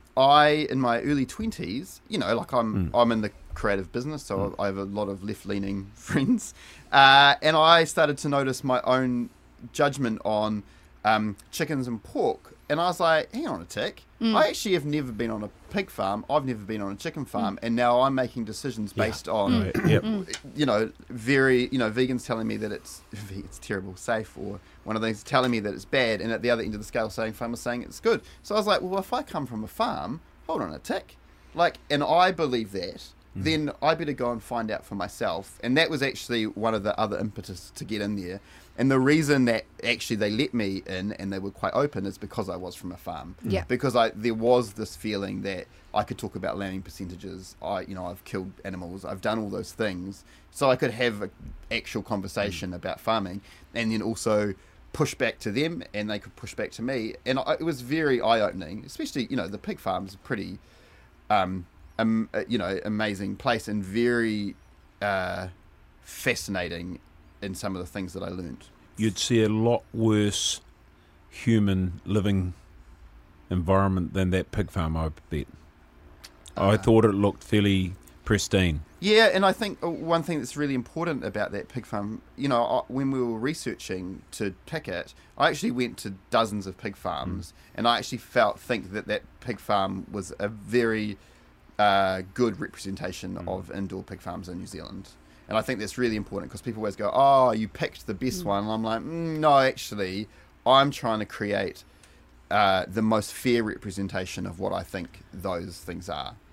I, in my early twenties, you know, like I'm, mm. I'm in the creative business, so mm. I have a lot of left-leaning friends, uh, and I started to notice my own judgment on um, chickens and pork, and I was like, hang on a tick, mm. I actually have never been on a pig farm, I've never been on a chicken farm, mm. and now I'm making decisions based yeah. on, mm. yep. you know, very, you know, vegans telling me that it's it's terrible, safe, or one of these telling me that it's bad, and at the other end of the scale saying, farmers saying it's good. So I was like, well, if I come from a farm, hold on a tick, like, and I believe that, mm. then I better go and find out for myself. And that was actually one of the other impetus to get in there. And the reason that actually they let me in and they were quite open is because I was from a farm. Yeah. Because I there was this feeling that I could talk about lambing percentages. I, you know, I've killed animals. I've done all those things. So I could have an actual conversation mm. about farming, and then also push back to them, and they could push back to me. And I, it was very eye-opening, especially, you know, the pig farm is a pretty, um, um, you know, amazing place and very uh, fascinating in some of the things that I learned. You'd see a lot worse human living environment than that pig farm, I bet. Uh, I thought it looked fairly pristine. Yeah, and I think one thing that's really important about that pig farm, you know, when we were researching to pick it, I actually went to dozens of pig farms, mm. and I actually felt think that that pig farm was a very uh, good representation mm. of indoor pig farms in New Zealand. And I think that's really important because people always go, oh, you picked the best mm. one. And I'm like, mm, no, actually, I'm trying to create uh, the most fair representation of what I think those things are.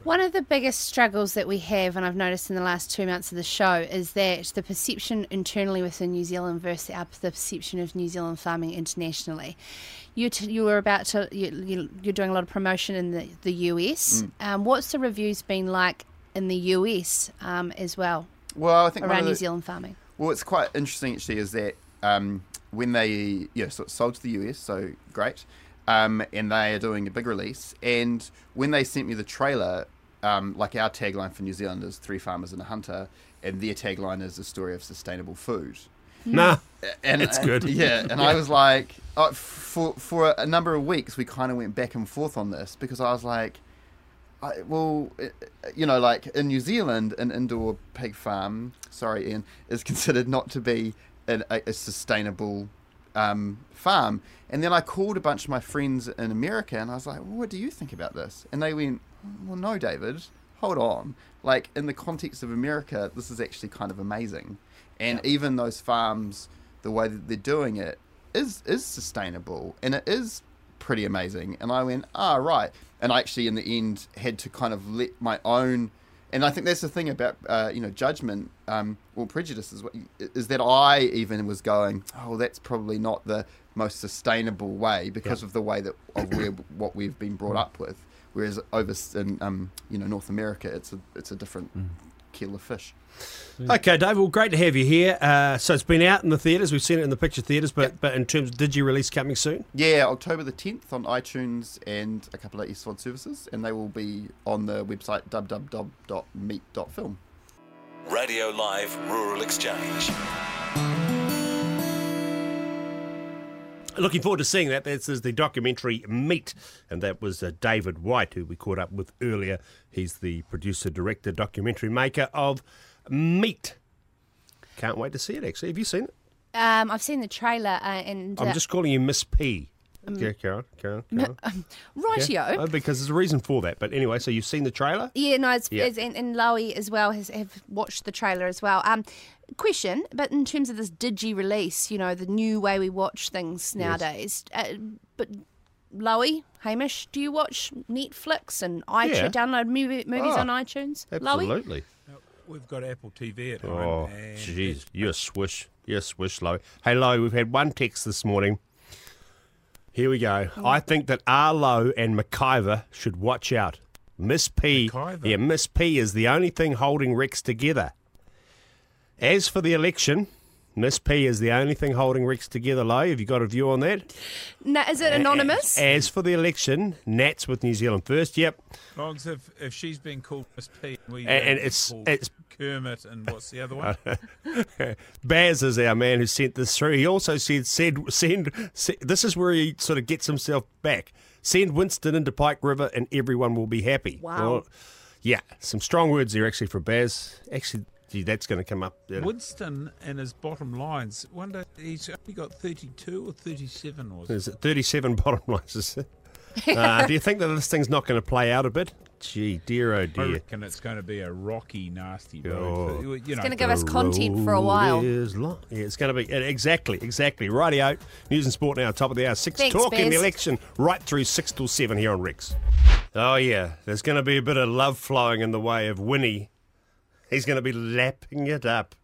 One of the biggest struggles that we have, and I've noticed in the last two months of the show, is that the perception internally within New Zealand versus our, the perception of New Zealand farming internationally. You t- you were about to you, you, you're doing a lot of promotion in the the U S. Mm. Um, what's the reviews been like in the U S um, as well? Well, I think around the, New Zealand farming. Well, it's quite interesting actually, is that um, when they yeah so it's sold to the U S, so great. Um, and they are doing a big release. And when they sent me the trailer, um, like our tagline for New Zealand is Three Farmers and a Hunter, and their tagline is the story of sustainable food. Nah, and it's and, good. Yeah, and yeah. I was like, uh, for for a number of weeks, we kind of went back and forth on this because I was like, I, well, it, you know, like in New Zealand, an indoor pig farm, sorry, Ian, is considered not to be an, a, a sustainable um, farm. And then I called a bunch of my friends in America and I was like, well, what do you think about this? And they went, well, no, David, hold on. Like, in the context of America, this is actually kind of amazing. And yeah. even those farms, the way that they're doing it is is sustainable. And it is pretty amazing. And I went, ah, right. And I actually, in the end, had to kind of let my own... And I think that's the thing about, uh, you know, judgment um, or prejudice is, what, is that I even was going, oh, that's probably not the most sustainable way because yeah. of the way that of where, what we've been brought up with. Whereas over in, um, you know, North America, it's a it's a different mm. kettle of fish. Okay, Dave. Well, great to have you here. Uh, so it's been out in the theatres. We've seen it in the picture theatres, but yep. but in terms of digi-release coming soon? Yeah, October the tenth on iTunes and a couple of East Sod services, and they will be on the website w w w dot meet dot film. Radio Live Rural Exchange. Looking forward to seeing that. This is the documentary Meat, and that was uh, David White, who we caught up with earlier. He's the producer, director, documentary maker of Meat. Can't wait to see it, actually. Have you seen it? Um, I've seen the trailer, uh, and uh, I'm just calling you Miss P. Um, yeah, Karen, Karen, Karen. Um, rightio. Yeah. Oh, because there's a reason for that. But anyway, so you've seen the trailer? Yeah, no, it's, yeah. it's and, and Loie as well has have watched the trailer as well. Um, question, but in terms of this digi-release, you know, the new way we watch things nowadays, yes. uh, but Loie, Hamish, do you watch Netflix and iTunes, yeah. download movie, movies oh, on iTunes? Absolutely. Loie? We've got Apple T V at home. Oh, jeez, you're a swish. You're a swish, Loie. Hey, Loie, we've had one text this morning. Here we go. Oh. I think that Arlo and McIver should watch out. Miss P, McIver. yeah, Miss P is the only thing holding Rex together. As for the election, Miss P is the only thing holding Rex together, Loie. Have you got a view on that? No, is it anonymous? As, as for the election, Nat's with New Zealand First, yep. Logs, if, if she's been called Miss P, we and, and it's it's Kermit, and what's the other one? Baz is our man who sent this through. He also said, send, send, send, this is where he sort of gets himself back. Send Winston into Pike River and everyone will be happy. Wow. Well, yeah, some strong words there actually for Baz. Actually, gee, that's going to come up. Uh, Winston and his bottom lines. Wonder he's only got thirty-two or thirty-seven, or is it thirty-seven bottom lines? Is it? uh, do you think that this thing's not going to play out a bit? Gee, dear, oh dear. I reckon it's going to be a rocky, nasty road. Oh. For, you it's know, going to give us content for a while. Long. Yeah, it's going to be exactly, exactly. Rightio. News and sport now, top of the hour. Six Thanks, talking Bez. the election right through six till seven here on Rex. Oh yeah, there's going to be a bit of love flowing in the way of Winnie. He's going to be lapping it up.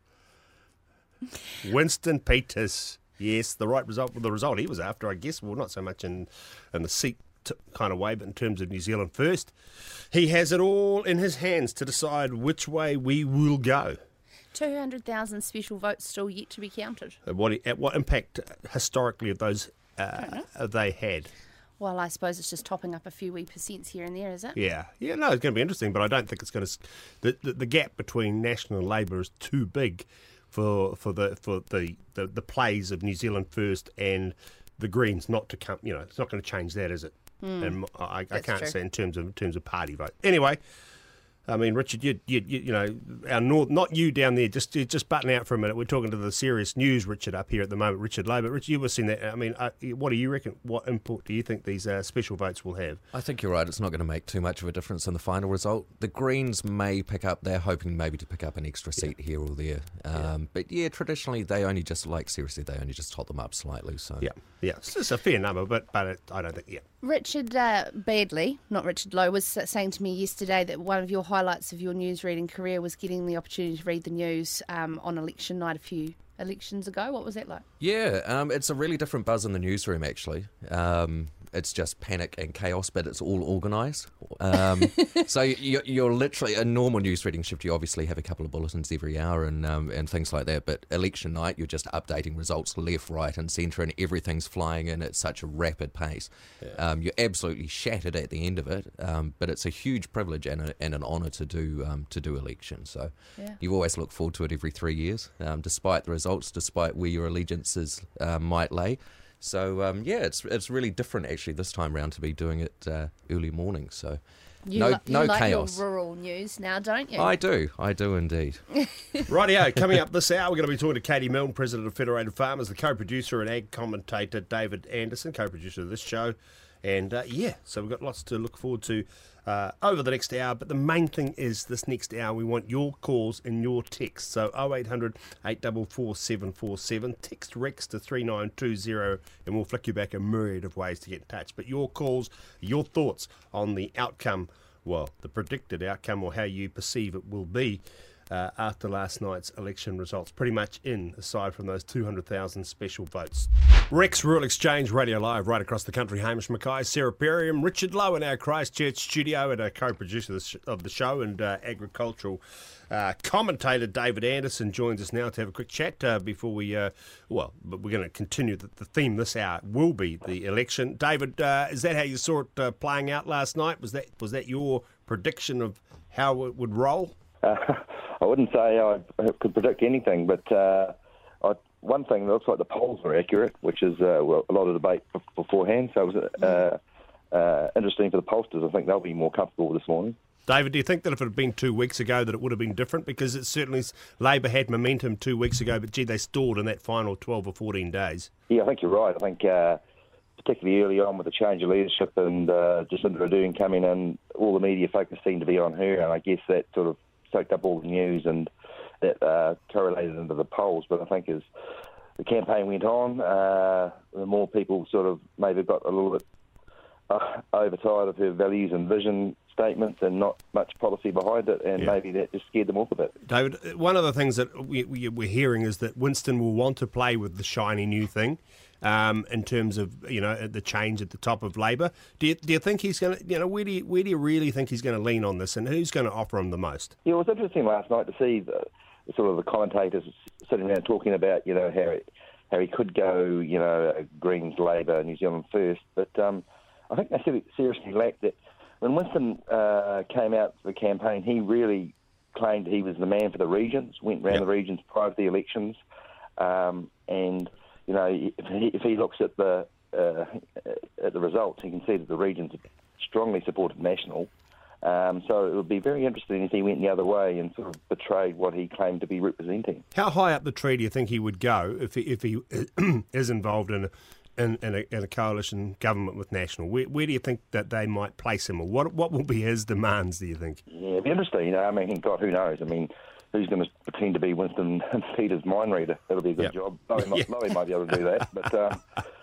Winston Peters. Yes, the right result. The result he was after, I guess. Well, not so much in in the seat kind of way, but in terms of New Zealand First, he has it all in his hands to decide which way we will go. two hundred thousand special votes still yet to be counted. At what, at what impact historically of those uh, have they had? Well, I suppose it's just topping up a few wee percents here and there, is it? Yeah, yeah. No, it's going to be interesting, but I don't think it's going to. The, the, the gap between National and Labour is too big for for the for the, the, the plays of New Zealand First and the Greens not to come. You know, it's not going to change that, is it? Mm, and I, I can't true. say in terms of in terms of party vote. Anyway, I mean, Richard, you you, you, you know, our north, not you down there. Just just button out for a minute. We're talking to the serious news, Richard, up here at the moment. Richard Lowe, but Richard, you were seeing that. I mean, uh, what do you reckon? What input do you think these uh, special votes will have? I think you're right. It's not going to make too much of a difference in the final result. The Greens may pick up. They're hoping maybe to pick up an extra seat yeah. here or there. Um, yeah. But yeah, traditionally they only just like seriously they only just tot them up slightly. So yeah, yeah, it's just a fair number, but but it, I don't think yeah. Richard uh, Beardley, not Richard Lowe, was saying to me yesterday that one of your highlights of your news reading career was getting the opportunity to read the news um, on election night a few elections ago. What was that like? Yeah, um, it's a really different buzz in the newsroom, actually. Um, it's just panic and chaos, but it's all organised. Um, so you're, you're literally, a normal news reading shift, you obviously have a couple of bulletins every hour and um, and things like that, but election night, you're just updating results left, right and centre, and everything's flying in at such a rapid pace. Yeah. Um, you're absolutely shattered at the end of it, um, but it's a huge privilege and, a, and an honour to do um, to do elections. So yeah. You always look forward to it every three years, um, despite the results, despite where your allegiances uh, might lay. So um, yeah, it's it's really different actually this time round to be doing it uh, early morning. So you no li- no you like chaos. Your rural news now, don't you? I do, I do indeed. Rightio, coming up this hour, we're going to be talking to Katie Milne, President of Federated Farmers, the co-producer and ag commentator David Anderson, co-producer of this show. And uh, yeah, so we've got lots to look forward to uh, over the next hour. But the main thing is this next hour, we want your calls and your texts. So oh eight hundred, eight four four, seven four seven. Text Rex to three nine two zero and we'll flick you back a myriad of ways to get in touch. But your calls, your thoughts on the outcome, well, the predicted outcome or how you perceive it will be Uh, after last night's election results. Pretty much in, aside from those two hundred thousand special votes. Rex Rural Exchange Radio Live right across the country. Hamish Mackay, Sarah Perriam, Richard Lowe in our Christchurch studio, and a co-producer of the show and uh, agricultural uh, commentator David Anderson joins us now to have a quick chat uh, before we, uh, well, but we're going to continue. The, the theme this hour will be the election. David, uh, is that how you saw it uh, playing out last night? Was that was that your prediction of how it would roll? Uh, I wouldn't say I could predict anything, but uh, I, one thing, it looks like the polls were accurate, which is uh, well, a lot of debate beforehand, so it was uh, uh, interesting for the pollsters. I think they'll be more comfortable this morning. David, do you think that if it had been two weeks ago that it would have been different? Because it certainly, Labor had momentum two weeks ago, but gee, they stalled in that final twelve or fourteen days. Yeah, I think you're right. I think uh, particularly early on with the change of leadership and uh, Jacinda Ardern coming in, all the media focus seemed to be on her, and I guess that sort of soaked up all the news and that uh, correlated into the polls. But I think as the campaign went on, uh, the more people sort of maybe got a little bit uh, overtired of her values and vision statements and not much policy behind it, and yeah. maybe that just scared them off a bit. David, one of the things that we, we, we're hearing is that Winston will want to play with the shiny new thing. Um, in terms of, you know, the change at the top of Labor, do you, do you think he's going to, you know, where do you, where do you really think he's going to lean on this, and who's going to offer him the most? Yeah, it was interesting last night to see the, the sort of the commentators sitting around talking about, you know, how it, how he could go, you know, Greens, Labor, New Zealand first, but um, I think they seriously lacked it. When Winston uh, came out for the campaign, he really claimed he was the man for the regions, went around yep. the regions prior to the elections, um, and you know, if he, if he looks at the uh, at the results, he can see that the regions strongly supported National. Um, so it would be very interesting if he went the other way and sort of betrayed what he claimed to be representing. How high up the tree do you think he would go if he, if he is involved in a, in, in, a, in a coalition government with National? Where, where do you think that they might place him, or what what will be his demands, do you think? Yeah, it'd be interesting. You know, I mean, God, who knows? I mean, who's going to pretend to be Winston Peters' mind reader? That'll be a good yep. job. Lowe might, yeah. might be able to do that. But um,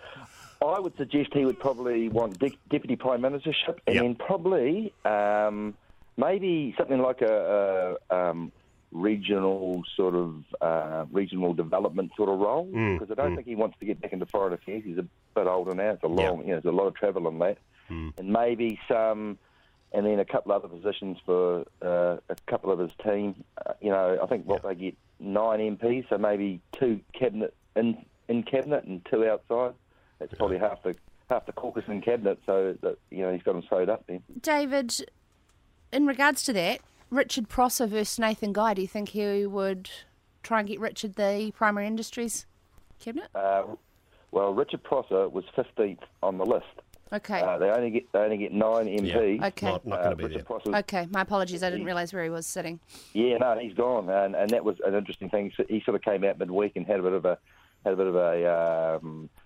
I would suggest he would probably want de- deputy prime ministership, and yep. then probably um, maybe something like a, a um, regional sort of uh, regional development sort of role. Because mm. I don't mm. think he wants to get back into foreign affairs. He's a bit older now. It's a long, yep. you know, there's a lot of travel in that, mm. and maybe some. And then a couple other positions for uh, a couple of his team. Uh, you know, I think what yeah. they get nine M Ps, so maybe two cabinet in in cabinet and two outside. That's yeah. probably half the half the caucus in cabinet. So that, you know, he's got them sewed up then. David, in regards to that, Richard Prosser versus Nathan Guy, do you think he would try and get Richard the primary industries cabinet? Uh, well, Richard Prosser was fifteenth on the list. Okay. Uh, they only get they only get nine M Ps. Yeah. Okay. Not, not going to be there. Prosser's, okay. My apologies. I didn't realise where he was sitting. Yeah, no, he's gone, and, and that was an interesting thing. He sort of came out midweek and had a bit of a had a bit of a um,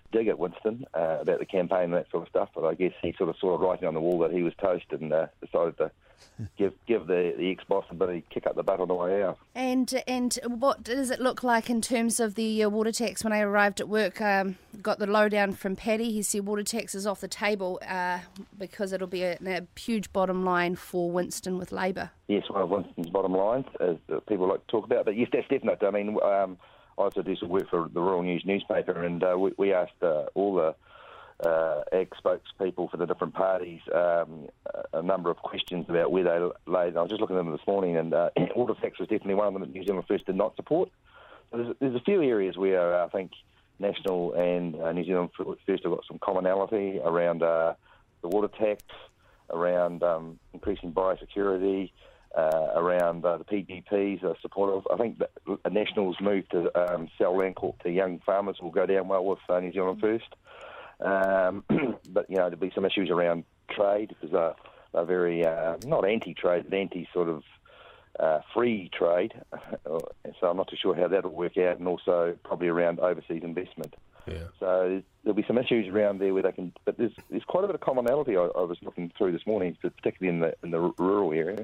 dig at Winston uh, about the campaign and that sort of stuff, but I guess he sort of saw a writing on the wall that he was toast and uh, decided to give give the, the ex-boss a bit of kick up the butt on the way out. And and what does it look like in terms of the uh, water tax? When I arrived at work, um, got the lowdown from Paddy. He said water tax is off the table uh, because it'll be a, a huge bottom line for Winston with Labour. Yes, one of Winston's bottom lines, as uh, people like to talk about. But yes, that's definite. I mean, um, I also do some work for the Rural News newspaper, and uh, we, we asked uh, all the uh, ag spokespeople for the different parties um, a number of questions about where they laid. I was just looking at them this morning, and uh, water tax was definitely one of them that New Zealand First did not support. So there's, there's a few areas where uh, I think National and uh, New Zealand First have got some commonality around uh, the water tax, around um, increasing biosecurity, Uh, around uh, the P G Ps are supportive. I think that National's move to um, sell land court to young farmers will go down well with uh, New Zealand First. Um, but, you know, there'll be some issues around trade because uh, they're very, uh, not anti-trade, but anti-sort of uh, free trade. So I'm not too sure how that'll work out, and also probably around overseas investment. Yeah. So there'll be some issues around there where they can, but there's there's quite a bit of commonality I, I was looking through this morning, particularly in the in the rural area.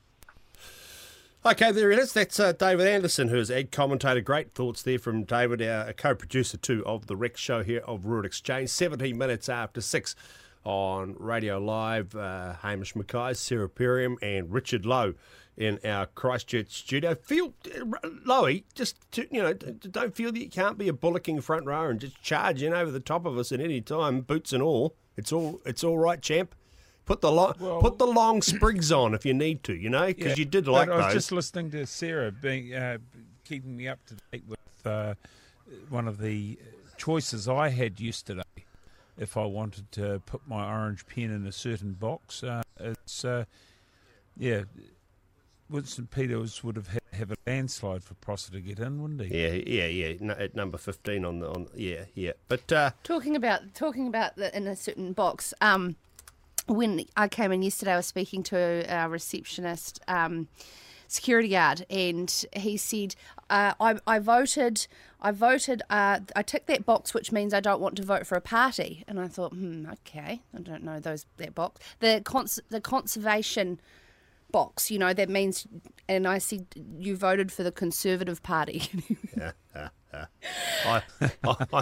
Okay, there it is. That's uh, David Anderson, who's ag commentator. Great thoughts there from David, our co-producer too of the Rex show here of Rural Exchange. seventeen minutes after six on Radio Live. Uh, Hamish Mackay, Sarah Perriam and Richard Lowe in our Christchurch studio. Feel, Lowie, just, to, you know, don't feel that you can't be a bullocking front row and just charge in over the top of us at any time, boots and all. It's all, it's all right, champ. Put the long, well, put the long sprigs on if you need to, you know, because yeah, you did like I was those. just listening to Sarah, being uh, keeping me up to date with uh, one of the choices I had yesterday. If I wanted to put my orange pen in a certain box, uh, it's uh, yeah, Winston Peters would have had have a landslide for Prosser to get in, wouldn't he? Yeah, yeah, yeah. No, at number fifteen on the on, yeah, yeah. But uh, talking about talking about the, in a certain box. Um, When I came in yesterday, I was speaking to a receptionist, um, security guard, and he said, uh, I, I voted, I voted, uh, I ticked that box, which means I don't want to vote for a party. And I thought, hmm, okay, I don't know those that box. The cons- the conservation box, you know, that means, and I said, you voted for the Conservative Party. yeah, uh, uh, I, I, I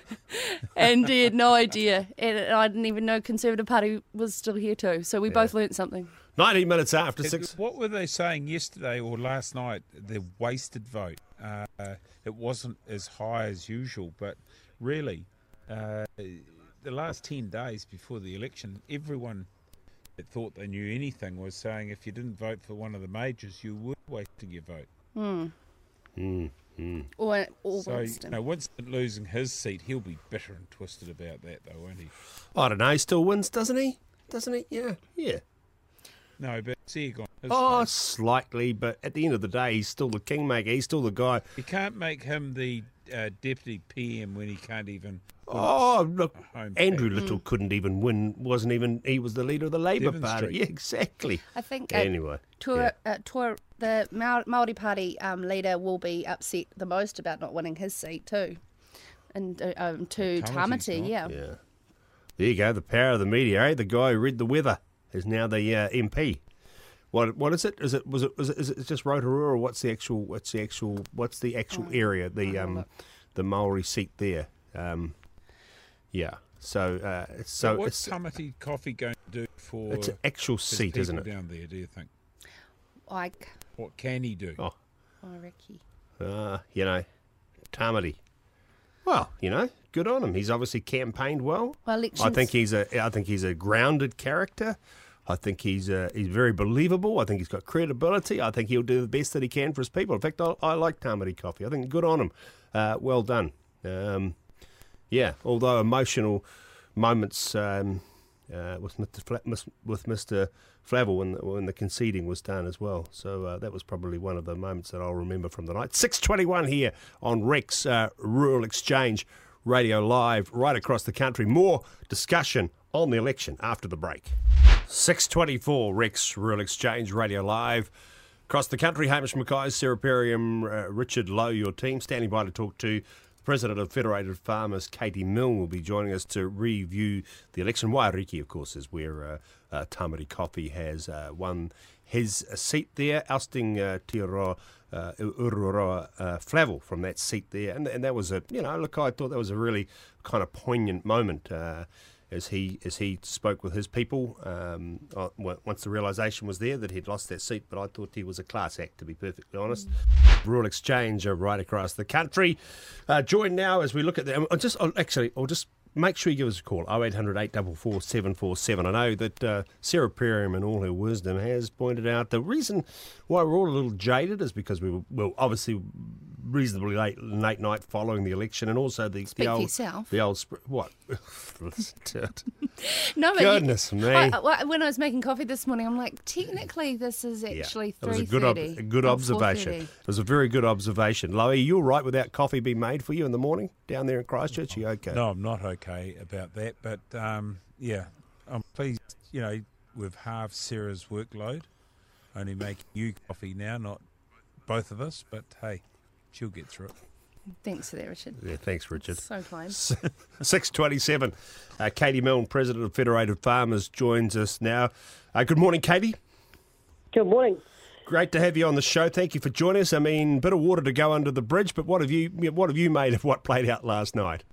and he had no idea, and I didn't even know Conservative Party was still here too. So we yeah. both learnt something. Nineteen minutes after it, six. What were they saying yesterday or last night? The wasted vote. Uh, it wasn't as high as usual, but really, uh, the last ten days before the election, everyone that thought they knew anything was saying if you didn't vote for one of the majors, you would wasting your vote. Hmm. Mm. Mm. Or, or so, Winston. You know, Winston losing his seat, he'll be bitter and twisted about that, though, won't he? I don't know. He still wins, doesn't he? Doesn't he? Yeah, yeah. No, but Sieg on his Oh, vote. slightly, but at the end of the day, he's still the kingmaker. He's still the guy. You can't make him the uh, deputy P M when he can't even. Oh, look, Andrew page. Little mm. couldn't even win. Wasn't even. He was the leader of the Labour Devon Party. Street. Yeah, exactly. I think. Anyway, uh, Tour, yeah. uh, Tour, the Māori Party um, leader will be upset the most about not winning his seat too, and uh, um, to Tamati. Yeah. Yeah. There you go. The power of the media. Eh? The guy who read the weather is now the uh, M P. What what is it? Is it was it was it, is it just Rotorua, or what's the actual what's the actual what's the actual oh, area the um the Maori seat there? Um, yeah. So uh, it's so so what's it's Tamati Coffee going to do for? it's an actual his seat, isn't it? Down there, do you think? Like. What can he do? Oh, oh Ricky. Uh, you know, Tamati. Well, you know, good on him. He's obviously campaigned well. Well, elections... I think he's a I think he's a grounded character. I think he's uh, he's very believable. I think he's got credibility. I think he'll do the best that he can for his people. In fact, I, I like Tamati Coffee. I think good on him. Uh, well done. Um, yeah, although emotional moments um, uh, with Mister Fla- with Mister Flavel when the, when the conceding was done as well. So uh, that was probably one of the moments that I'll remember from the night. six twenty-one here on Rex uh, Rural Exchange Radio Live right across the country. More discussion on the election after the break. six twenty-four Rex Rural Exchange Radio Live across the country. Hamish Mackay, Sarah Perriam, uh, Richard Lowe, your team, standing by to talk to President of Federated Farmers, Katie Milne, will be joining us to review the election. Wairiki, of course, is where uh, uh, Tamari Coffey has uh, won his seat there, ousting uh, Te Aroa uh, Ururoa uh, Flavel from that seat there. And, and that was a, you know, look, I thought that was a really kind of poignant moment uh, as he as he spoke with his people um, once the realisation was there that he'd lost that seat. But I thought he was a class act, to be perfectly honest. Mm. Rural Exchange uh, right across the country. Uh, joined now as we look at the... I'll just, I'll actually, I'll just... Make sure you give us a call, oh eight hundred, eight four four, seven four seven. I know that uh, Sarah Perriam, in all her wisdom, has pointed out the reason why we're all a little jaded is because we were, well, obviously reasonably late, late night following the election, and also the, Speak the old... for yourself. The old... Sp- what? Listen to it. No, but Goodness you, me. I, I, when I was making coffee this morning, I'm like, technically this is actually yeah, it was three a good, ob- thirty. a good observation. It was a very good observation. Loie, you all right without coffee being made for you in the morning down there in Christchurch? Are you okay? No, I'm not okay about that. But, um, yeah, I'm pleased, you know, we've halved Sarah's workload, only making you coffee now, not both of us. But, hey, she'll get through it. Thanks for that, Richard. Yeah, thanks, Richard. So kind. six twenty-seven. Uh, Katie Milne, President of Federated Farmers, joins us now. Uh, good morning, Katie. Good morning. Great to have you on the show. Thank you for joining us. I mean, bit of water to go under the bridge, but what have you what have you made of what played out last night?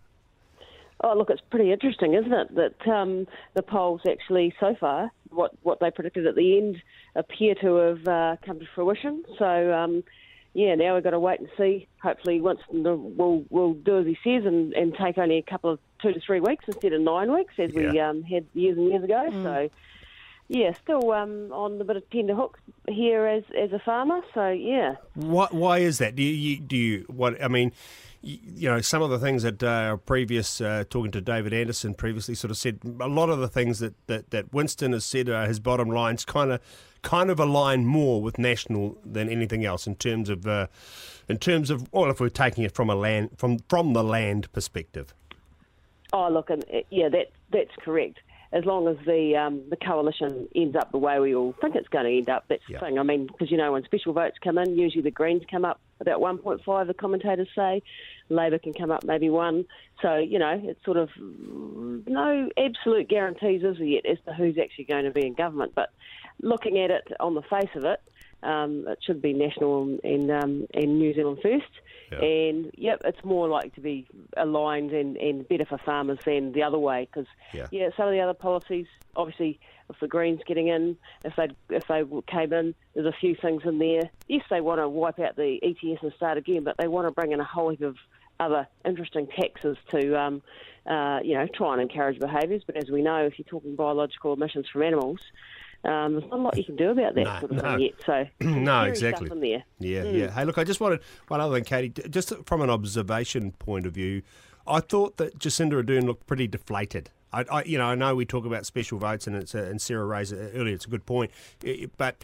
Oh, look, it's pretty interesting, isn't it, that um, the polls actually, so far, what, what they predicted at the end appear to have uh, come to fruition. So, um, yeah, now we've got to wait and see. Hopefully Winston will will do as he says and, and take only a couple of two to three weeks instead of nine weeks as yeah. we um, had years and years ago. Mm. So, yeah, still um, on a bit of tender hook here as as a farmer. So, yeah. What? Why is that? Do you do you what? I mean, you, you know, some of the things that uh, previous uh, talking to David Anderson previously sort of said. A lot of the things that that, that Winston has said, uh, his bottom lines kind of kind of align more with national than anything else in terms of uh, in terms of well, if we're taking it from a land from from the land perspective. Oh, look, and yeah, that that's correct. As long as the um, the coalition ends up the way we all think it's going to end up, that's yeah. the thing. I mean, because, you know, when special votes come in, usually the Greens come up about one point five, the commentators say. Labor can come up maybe one. So, you know, it's sort of no absolute guarantees as yet as to who's actually going to be in government. But looking at it on the face of it, um, it should be National and, um, and New Zealand first. Yeah. And, yep, it's more likely to be aligned and, and better for farmers than the other way because, yeah. yeah, some of the other policies, obviously, if the Greens getting in, if they if they came in, there's a few things in there. Yes, they want to wipe out the E T S and start again, but they want to bring in a whole heap of other interesting taxes to, um, uh, you know, try and encourage behaviours. But as we know, if you're talking biological emissions from animals, Um, there's not a lot you can do about that no, sort of no. thing yet. So no, exactly. Stuff in there. Yeah, mm. yeah. Hey, look, I just wanted one other thing, Katie. Just from an observation point of view, I thought that Jacinda Ardern looked pretty deflated. I, I you know, I know we talk about special votes, and it's a, and Sarah raised it earlier. It's a good point, but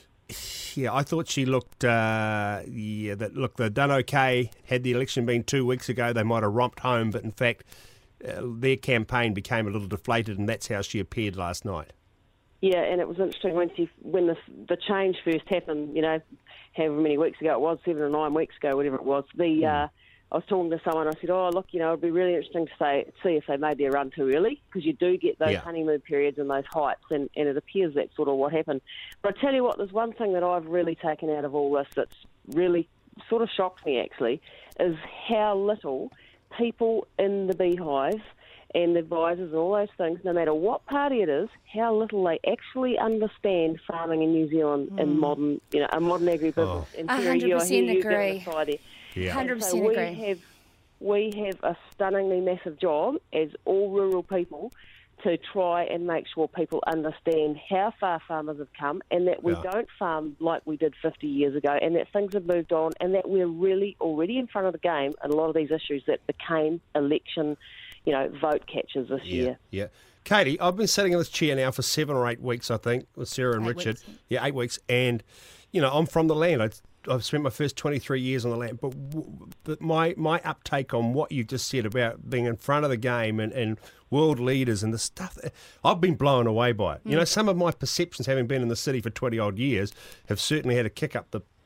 yeah, I thought she looked. Uh, yeah, that look, they've done okay. Had the election been two weeks ago, they might have romped home, but in fact, uh, their campaign became a little deflated, and that's how she appeared last night. Yeah, and it was interesting when she, when the the change first happened, you know, however many weeks ago it was, seven or nine weeks ago, whatever it was. The mm. uh, I was talking to someone, I said, oh, look, you know, it'd be really interesting to say, see if they made their run too early, because you do get those yeah. honeymoon periods and those heights, and, and it appears that's sort of what happened. But I tell you what, there's one thing that I've really taken out of all this that's really sort of shocked me, actually, is how little people in the beehive and the advisors and all those things, no matter what party it is, how little they actually understand farming in New Zealand mm. in modern, you know, a modern agribusiness. Oh. And one hundred percent agree. Yeah. one hundred percent so we agree. Have, we have a stunningly massive job as all rural people to try and make sure people understand how far farmers have come and that we yeah. don't farm like we did fifty years ago and that things have moved on and that we're really already in front of the game in a lot of these issues that became election you know, vote catchers this yeah, year. Yeah. Katie, I've been sitting in this chair now for seven or eight weeks, I think, with Sarah and eight Richard. Weeks. Yeah, eight weeks. And, you know, I'm from the land. I, I've spent my first twenty-three years on the land. But, but my, my uptake on what you just said about being in front of the game and, and world leaders and the stuff, I've been blown away by it. Mm. You know, some of my perceptions, having been in the city for twenty-odd years, have certainly had a kick up the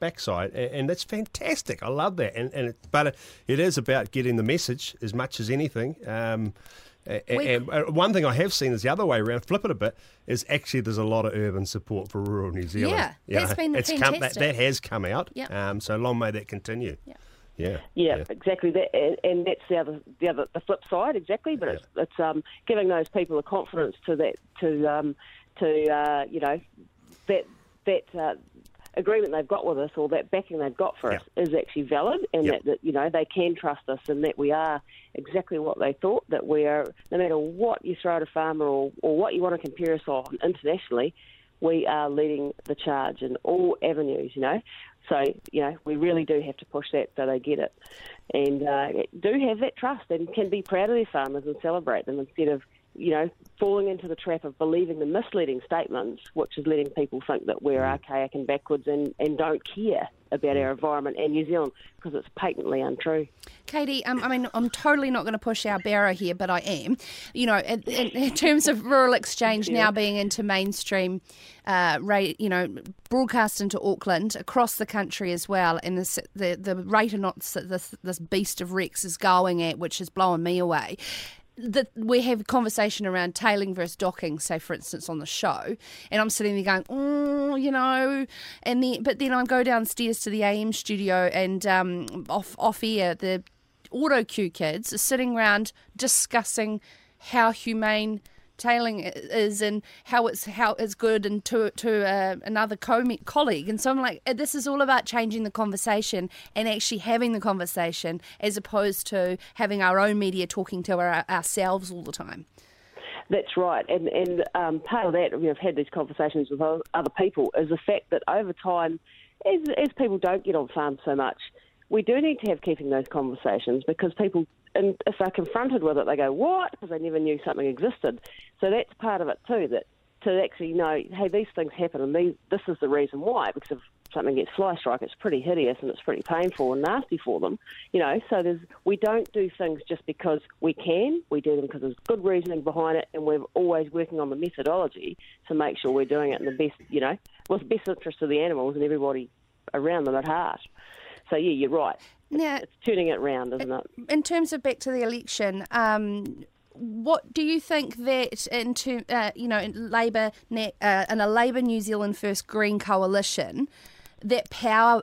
backside, and, and that's fantastic. I love that. And, and it, but it, it is about getting the message as much as anything. Um, and, and one thing I have seen is the other way around, flip it a bit, is actually there's a lot of urban support for rural New Zealand. Yeah, you that's know, been it's fantastic. come, that, that has come out, Yep. um, so long may that continue. Yeah. Yeah, Yeah, yeah. exactly. That, and, and that's the other, the other, the flip side, exactly. But it's, it's um, giving those people the confidence to that, to um, to uh, you know, that that uh, agreement they've got with us, or that backing they've got for Yeah. us, is actually valid, and Yeah. that, that you know they can trust us, and that we are exactly what they thought. That we are, no matter what you throw at a farmer, or or what you want to compare us on internationally, we are leading the charge in all avenues. You know. So, you know, we really do have to push that so they get it. And uh, do have that trust and can be proud of their farmers and celebrate them instead of, you know, falling into the trap of believing the misleading statements, which is letting people think that we're archaic and backwards and, and don't care about our environment and New Zealand, because it's patently untrue. Katie, um, I mean, I'm totally not going to push our barrow here, but I am. You know, in, in, in terms of Rural Exchange now being into mainstream, uh, rate, you know, broadcast into Auckland, across the country as well, and this, the the rate of knots that this, this beast of Rex is going at, which is blowing me away. That we have a conversation around tailing versus docking, say for instance on the show, and I'm sitting there going, oh, you know, and then but then I go downstairs to the A M studio and um, off off air the auto cue kids are sitting around discussing how humane tailing is and how it's how it's good, and to to uh, another co- colleague, and so I'm like, this is all about changing the conversation and actually having the conversation, as opposed to having our own media talking to our, ourselves all the time. That's right, and and um, part of that, I mean, I've had these conversations with other people, is the fact that over time, as as people don't get on farms so much, we do need to have keeping those conversations, because people, and if they're confronted with it, they go, what? Because they never knew something existed. So that's part of it too, that to actually know, hey, these things happen, and these, this is the reason why, because if something gets fly strike, it's pretty hideous and it's pretty painful and nasty for them, you know. So there's, we don't do things just because we can. We do them because there's good reasoning behind it, and we're always working on the methodology to make sure we're doing it in the best, you know, with the best interest of the animals and everybody around them at heart. So yeah, you're right. Now, it's turning it round, isn't it? In terms of back to the election, um, what do you think that into uh, you know in Labour uh, in a Labour New Zealand First Green coalition, that power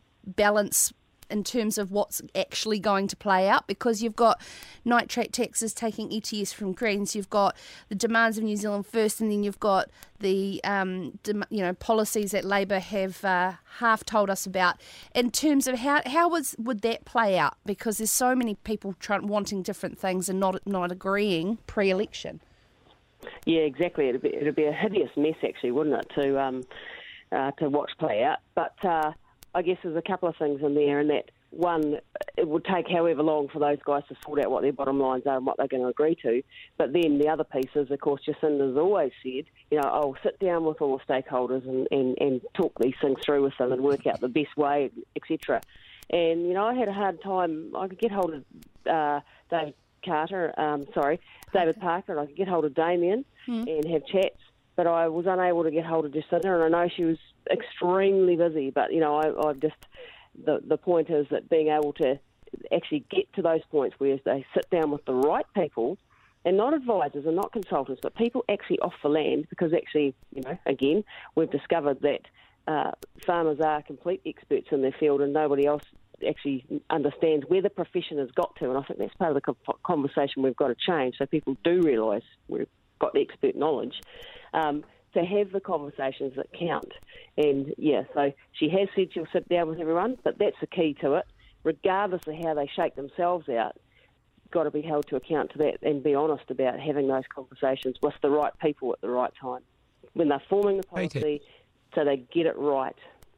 balance in terms of what's actually going to play out? Because you've got nitrate taxes taking E T S from Greens, you've got the demands of New Zealand First, and then you've got the um, dem- you know policies that Labour have uh, half told us about. In terms of how how was would that play out? Because there's so many people trying, wanting different things and not not agreeing pre-election. Yeah, exactly. It'd be it'd be a hideous mess, actually, wouldn't it, to um, uh, to watch play out? But uh, I guess there's a couple of things in there, and that one, it would take however long for those guys to sort out what their bottom lines are and what they're going to agree to. But then the other piece is, of course, Jacinda's always said, you know, I'll sit down with all the stakeholders and, and, and talk these things through with them and work out the best way, et cetera. And, you know, I had a hard time. I could get hold of uh, David Carter, um, sorry, David Parker, and I could get hold of Damien mm. and have chats, but I was unable to get hold of Jacinda, and I know she was extremely busy, but, you know, I, I've just... The the point is that being able to actually get to those points where they sit down with the right people, and not advisors and not consultants, but people actually off the land, because actually, you know, again, we've discovered that uh, farmers are complete experts in their field, and nobody else actually understands where the profession has got to, and I think that's part of the conversation we've got to change, so people do realise we've got the expert knowledge. Um, to have the conversations that count. And, yeah, so she has said she'll sit down with everyone, but that's the key to it. Regardless of how they shake themselves out, got to be held to account to that and be honest about having those conversations with the right people at the right time when they're forming the policy, Katie. So they get it right.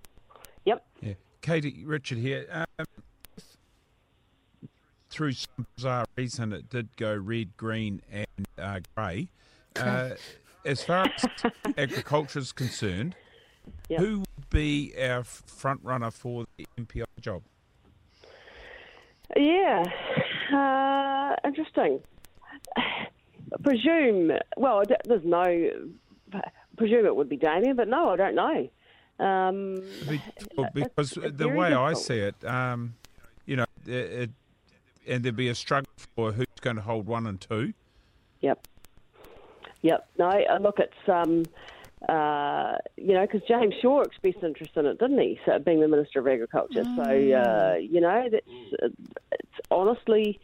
Yep. Yeah. Katie, Richard here. Um, through some bizarre reason, it did go red, green and uh, grey. Uh, as far as agriculture is concerned, yep. Who would be our front runner for the M P I job? Yeah, uh, interesting. I presume, well, there's no, presume it would be Damien, but no, I don't know. Um, Well, because it's- it's the very way I difficult. see it, um, you know, it, it, and there'd be a struggle for who's going to hold one and two. Yep. Yep. No, uh, look, it's, um, uh, you know, because James Shaw expressed interest in it, didn't he? So being the Minister of Agriculture. So, uh, you know, that's, it's honestly,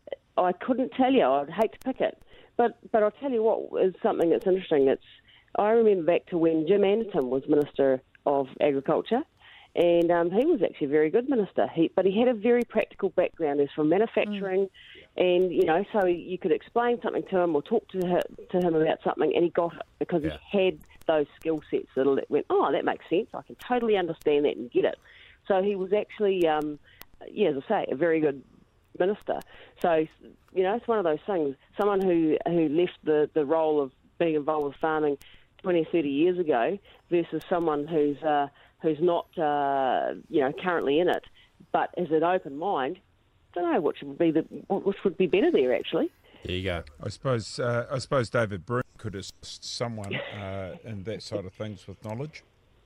I couldn't tell you. I'd hate to pick it. But, but I'll tell you what is something that's interesting. It's, I remember back to when Jim Anderton was Minister of Agriculture. And um, he was actually a very good minister. He, but he had a very practical background. He's from manufacturing, mm. and you know, so you could explain something to him or talk to her, to him about something, and he got it because yeah. he had those skill sets that went, oh, that makes sense. I can totally understand that and get it. So he was actually, um, yeah, as I say, a very good minister. So you know, it's one of those things. Someone who who left the, the role of being involved with farming twenty, thirty years ago versus someone who's uh, who's not, uh, you know, currently in it, but has an open mind. I don't know which would be the which would be better there actually. There you go. I suppose uh, I suppose David Broom could assist someone uh, in that side of things with knowledge.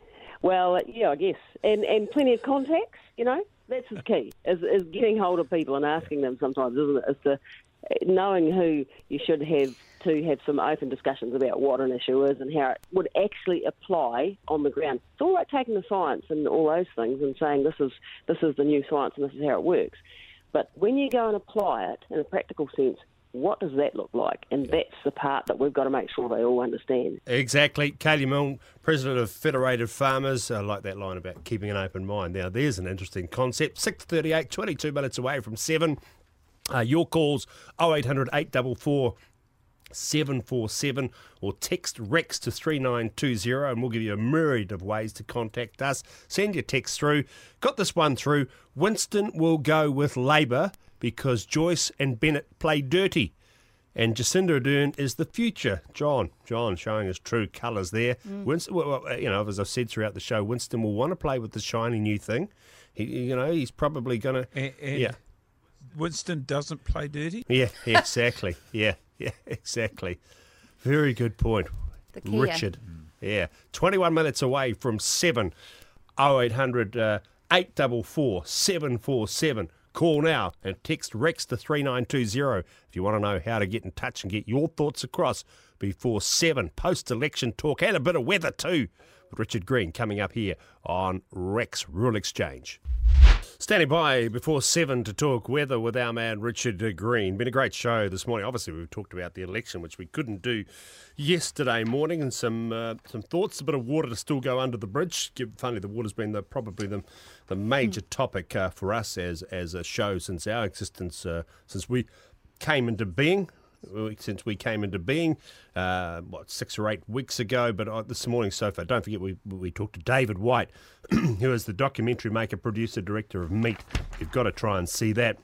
Well, yeah, I guess, and and plenty of contacts. You know, that's the key is is getting hold of people and asking them sometimes, isn't it? Is the knowing who you should have to have some open discussions about what an issue is and how it would actually apply on the ground. It's all right taking the science and all those things and saying this is this is the new science and this is how it works. But when you go and apply it in a practical sense, what does that look like? And that's the part that we've got to make sure they all understand. Exactly. Kaylee Milne, President of Federated Farmers. I like that line about keeping an open mind. Now, there's an interesting concept. six thirty-eight, twenty-two minutes away from seven. Uh, your calls, oh eight hundred, eight four four, seven four seven, or text Rex to three nine two zero and we'll give you a myriad of ways to contact us. Send your text through. Got this one through. Winston will go with Labour because Joyce and Bennett play dirty. And Jacinda Ardern is the future. John, John showing his true colours there. Mm. Winston, well, you know, as I've said throughout the show, Winston will want to play with the shiny new thing. He, you know, he's probably going to, yeah. Winston doesn't play dirty? Yeah, exactly. yeah, yeah, exactly. Very good point. The Kia. Richard. Yeah. twenty-one minutes away from seven. oh eight hundred, eight four four, seven four seven. Call now and text Rex to three nine two zero if you want to know how to get in touch and get your thoughts across before seven. Post-election talk and a bit of weather too. With Richard Green coming up here on Rex Rural Exchange. Standing by before seven to talk weather with our man Richard Green. Been a great show this morning. Obviously, we've talked about the election, which we couldn't do yesterday morning, and some uh, some thoughts. A bit of water to still go under the bridge. Funny, the water's been the, probably the the major topic uh, for us as as a show since our existence, uh, since we came into being. Since we came into being, uh, what, six or eight weeks ago. But uh, this morning so far, don't forget we we talked to David White, who is the documentary maker, producer, director of Meat. You've got to try and see that.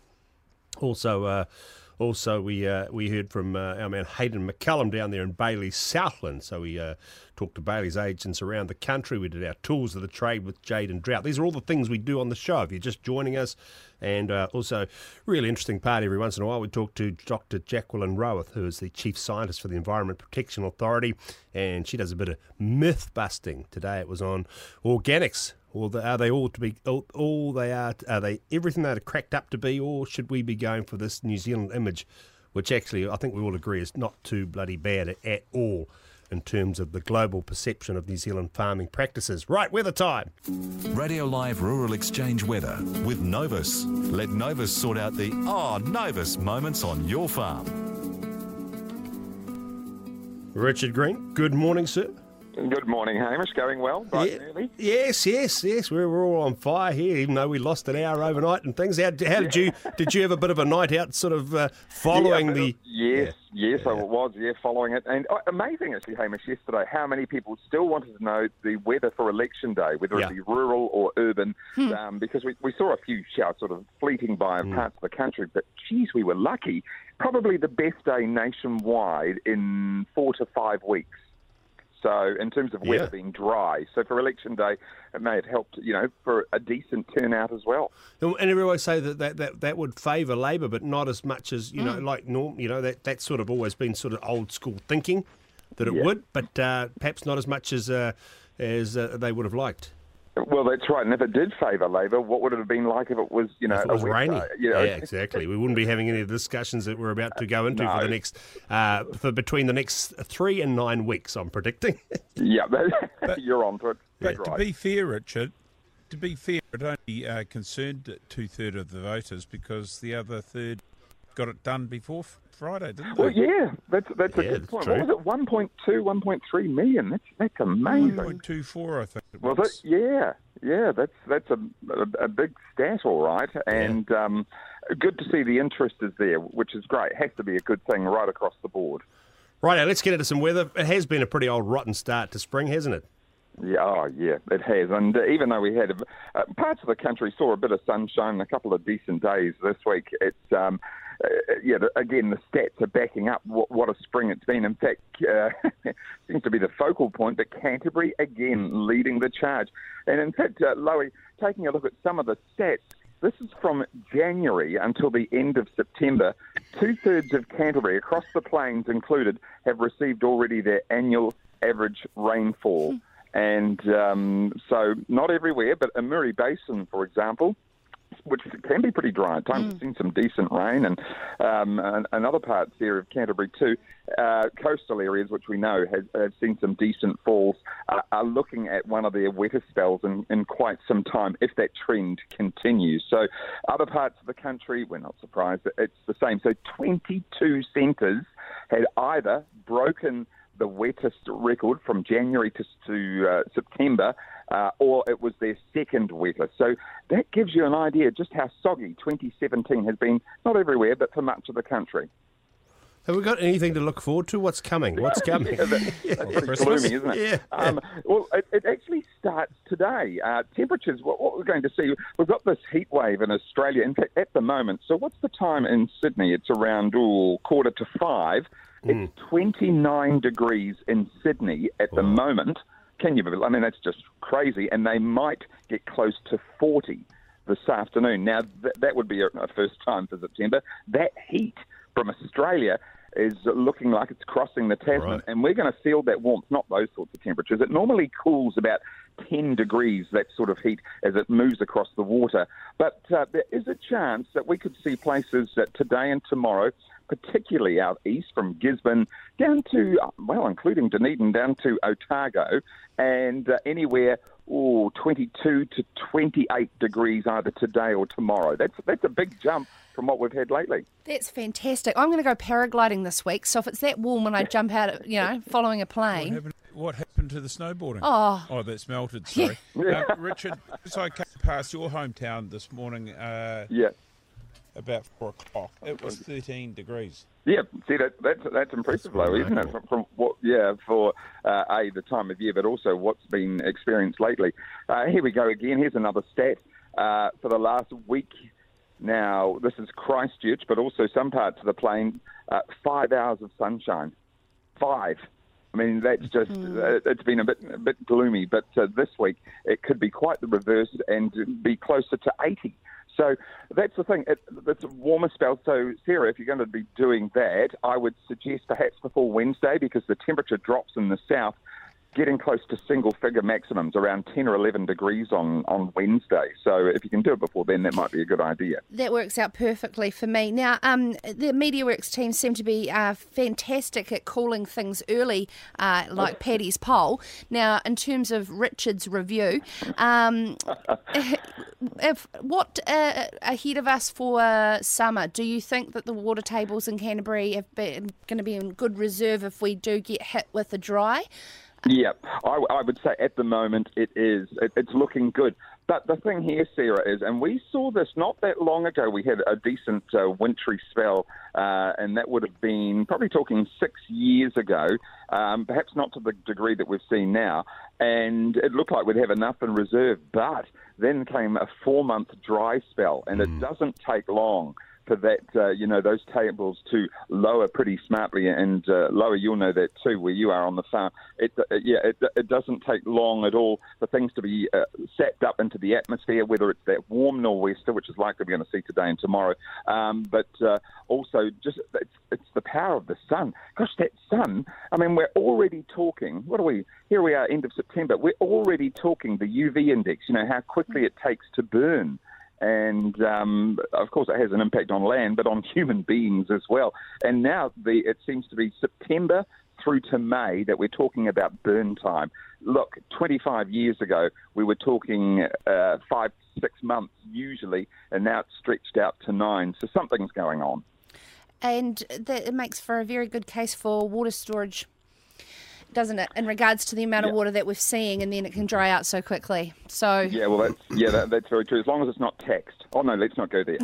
Also, uh, also we uh, we heard from uh, our man Hayden McCallum down there in Bailey's Southland. So we uh, talked to Bailey's agents around the country. We did our tools of the trade with Jade and Drought. These are all the things we do on the show. If you're just joining us. And uh, also, really interesting part every once in a while, we talk to Doctor Jacqueline Roweth, who is the Chief Scientist for the Environment Protection Authority, and she does a bit of myth-busting. Today it was on organics. Or the, are they all to be, all, all they are, are they everything they're cracked up to be, or should we be going for this New Zealand image, which actually I think we all agree is not too bloody bad at, at all in terms of the global perception of New Zealand farming practices. Right, weather time. Radio Live Rural Exchange weather with Novus. Let Novus sort out the oh Novus moments on your farm. Richard Green, good morning, sir. Good morning, Hamish. Going well, bright and early? Yes, yes, yes. We're, we're all on fire here, even though we lost an hour overnight and things. How, how did you did you have a bit of a night out, sort of uh, following yeah, the? Of, yes, yeah. yes, yeah. I was. Yeah, following it, and uh, amazing actually, Hamish. Yesterday, how many people still wanted to know the weather for election day, whether yeah. it be rural or urban, hmm. um, because we, we saw a few showers sort of fleeting by in mm. parts of the country, but geez, we were lucky. Probably the best day nationwide in four to five weeks. So in terms of weather yeah. being dry, so for election day, it may have helped, you know, for a decent turnout as well. And everyone say that that, that, that would favour Labor, but not as much as, you mm. know, like norm. You know, that that's sort of always been sort of old school thinking that it yeah. would, but uh, perhaps not as much as uh, as uh, they would have liked. Well, that's right. And if it did favour Labor, what would it have been like if it was, you know, if it was a wet rainy? day, you know? Yeah, exactly. We wouldn't be having any of the discussions that we're about to go into No. for the next, uh, for between the next three and nine weeks. I'm predicting. Yeah, you're on to it. But That's to right. be fair, Richard, to be fair, it only uh, concerned two-thirds of the voters because the other third got it done before Friday, didn't they? Well, yeah, that's that's a Yeah, good that's point. true. What was it? one point two, one point three million. That's that's amazing. one point two four, I think it Was was. it? Yeah, yeah. That's that's a a, a big stat, all right. And um, good to see the interest is there, which is great. It has to be a good thing right across the board. Right, now let's get into some weather. It has been a pretty old rotten start to spring, hasn't it? Yeah, oh, yeah, it has. And uh, even though we had uh, parts of the country saw a bit of sunshine and a couple of decent days this week, it's um, uh, yeah. The, again, the stats are backing up what, what a spring it's been. In fact, uh, seems to be the focal point. But Canterbury again leading the charge. And in fact, uh, Loie, taking a look at some of the stats. This is from January until the end of September. Two-thirds of Canterbury, across the plains included, have received already their annual average rainfall. And um, so not everywhere, but a Murray Basin, for example, which can be pretty dry at times. We've seen some decent rain, and, um, and, and other parts there of Canterbury too. Uh, coastal areas, which we know has, have seen some decent falls, uh, are looking at one of their wettest spells in, in quite some time, if that trend continues. So other parts of the country, we're not surprised, it's the same. So twenty-two centres had either broken the wettest record from January to, to uh, September, uh, or it was their second wettest. So that gives you an idea just how soggy twenty seventeen has been, not everywhere, but for much of the country. Have we got anything to look forward to? What's coming? What's coming? Yeah, that, that's pretty gloomy, isn't it? Yeah. Um, well, it, it actually starts today. Uh, temperatures, what, what we're going to see, we've got this heat wave in Australia. In fact, at the moment, so what's the time in Sydney? It's around ooh, quarter to five. Mm. It's twenty-nine degrees in Sydney at the Wow. moment. Can you believe? I mean, that's just crazy. And they might get close to forty this afternoon. Now, th- that would be a, a first time for September. That heat from Australia is looking like it's crossing the Tasman, Right. and we're going to feel that warmth, not those sorts of temperatures. It normally cools about ten degrees, that sort of heat, as it moves across the water. But uh, there is a chance that we could see places uh, today and tomorrow, particularly out east from Gisborne down to, uh, well, including Dunedin, down to Otago, and uh, anywhere ooh, twenty-two to twenty-eight degrees either today or tomorrow. That's that's a big jump from what we've had lately. That's fantastic. I'm going to go paragliding this week, so if it's that warm when I jump out, you know, following a What plane. happened, what happened to the snowboarding? Oh. oh that's melted, sorry. uh, Richard, as I came past your hometown this morning, uh, Yeah. about four o'clock, it was thirteen degrees. Yeah, see that that's that's impressive, though, isn't it? From, from what, yeah, for uh, a the time of year, but also what's been experienced lately. Uh, here we go again. Here's another stat uh, for the last week. Now, this is Christchurch, but also some parts of the plain. Uh, five hours of sunshine, five. I mean, that's just uh, it's been a bit a bit gloomy, but uh, this week it could be quite the reverse and be closer to eighty. So that's the thing. It, it's a warmer spell. So, Sarah, if you're going to be doing that, I would suggest perhaps before Wednesday, because the temperature drops in the south, getting close to single-figure maximums, around ten or eleven degrees on, on Wednesday. So if you can do it before then, that might be a good idea. That works out perfectly for me. Now, um, the MediaWorks team seem to be uh, fantastic at calling things early, uh, like Paddy's poll. Now, in terms of Richard's review, um, if what uh, ahead of us for uh, summer? Do you think that the water tables in Canterbury have been going to be in good reserve if we do get hit with a dry? Yeah, I, I would say at the moment it is. It, it's looking good. But the thing here, Sarah, is, and we saw this not that long ago, we had a decent uh, wintry spell, uh, and that would have been probably talking six years ago, um, perhaps not to the degree that we've seen now, and it looked like we'd have enough in reserve, but then came a four-month dry spell, and it doesn't take long for that, uh, you know, those tables to lower pretty smartly. And uh, lower, you'll know that too, where you are on the farm. It, uh, yeah, it, it doesn't take long at all for things to be uh, sapped up into the atmosphere, whether it's that warm nor'wester, which is likely we're going to see today and tomorrow, um, but uh, also just it's, it's the power of the sun. Gosh, that sun, I mean, we're already talking, what are we, here we are, end of September, we're already talking the U V index, you know, how quickly it takes to burn. And, um, of course, it has an impact on land, but on human beings as well. And now the, it seems to be September through to May that we're talking about burn time. Look, twenty-five years ago, we were talking uh, five, six months usually, and now it's stretched out to nine. So something's going on. And that it makes for a very good case for water storage, doesn't it, in regards to the amount of yeah. water that we're seeing, and then it can dry out so quickly. So yeah, well, that's yeah, that, that's very true. As long as it's not taxed. Oh no, let's not go there.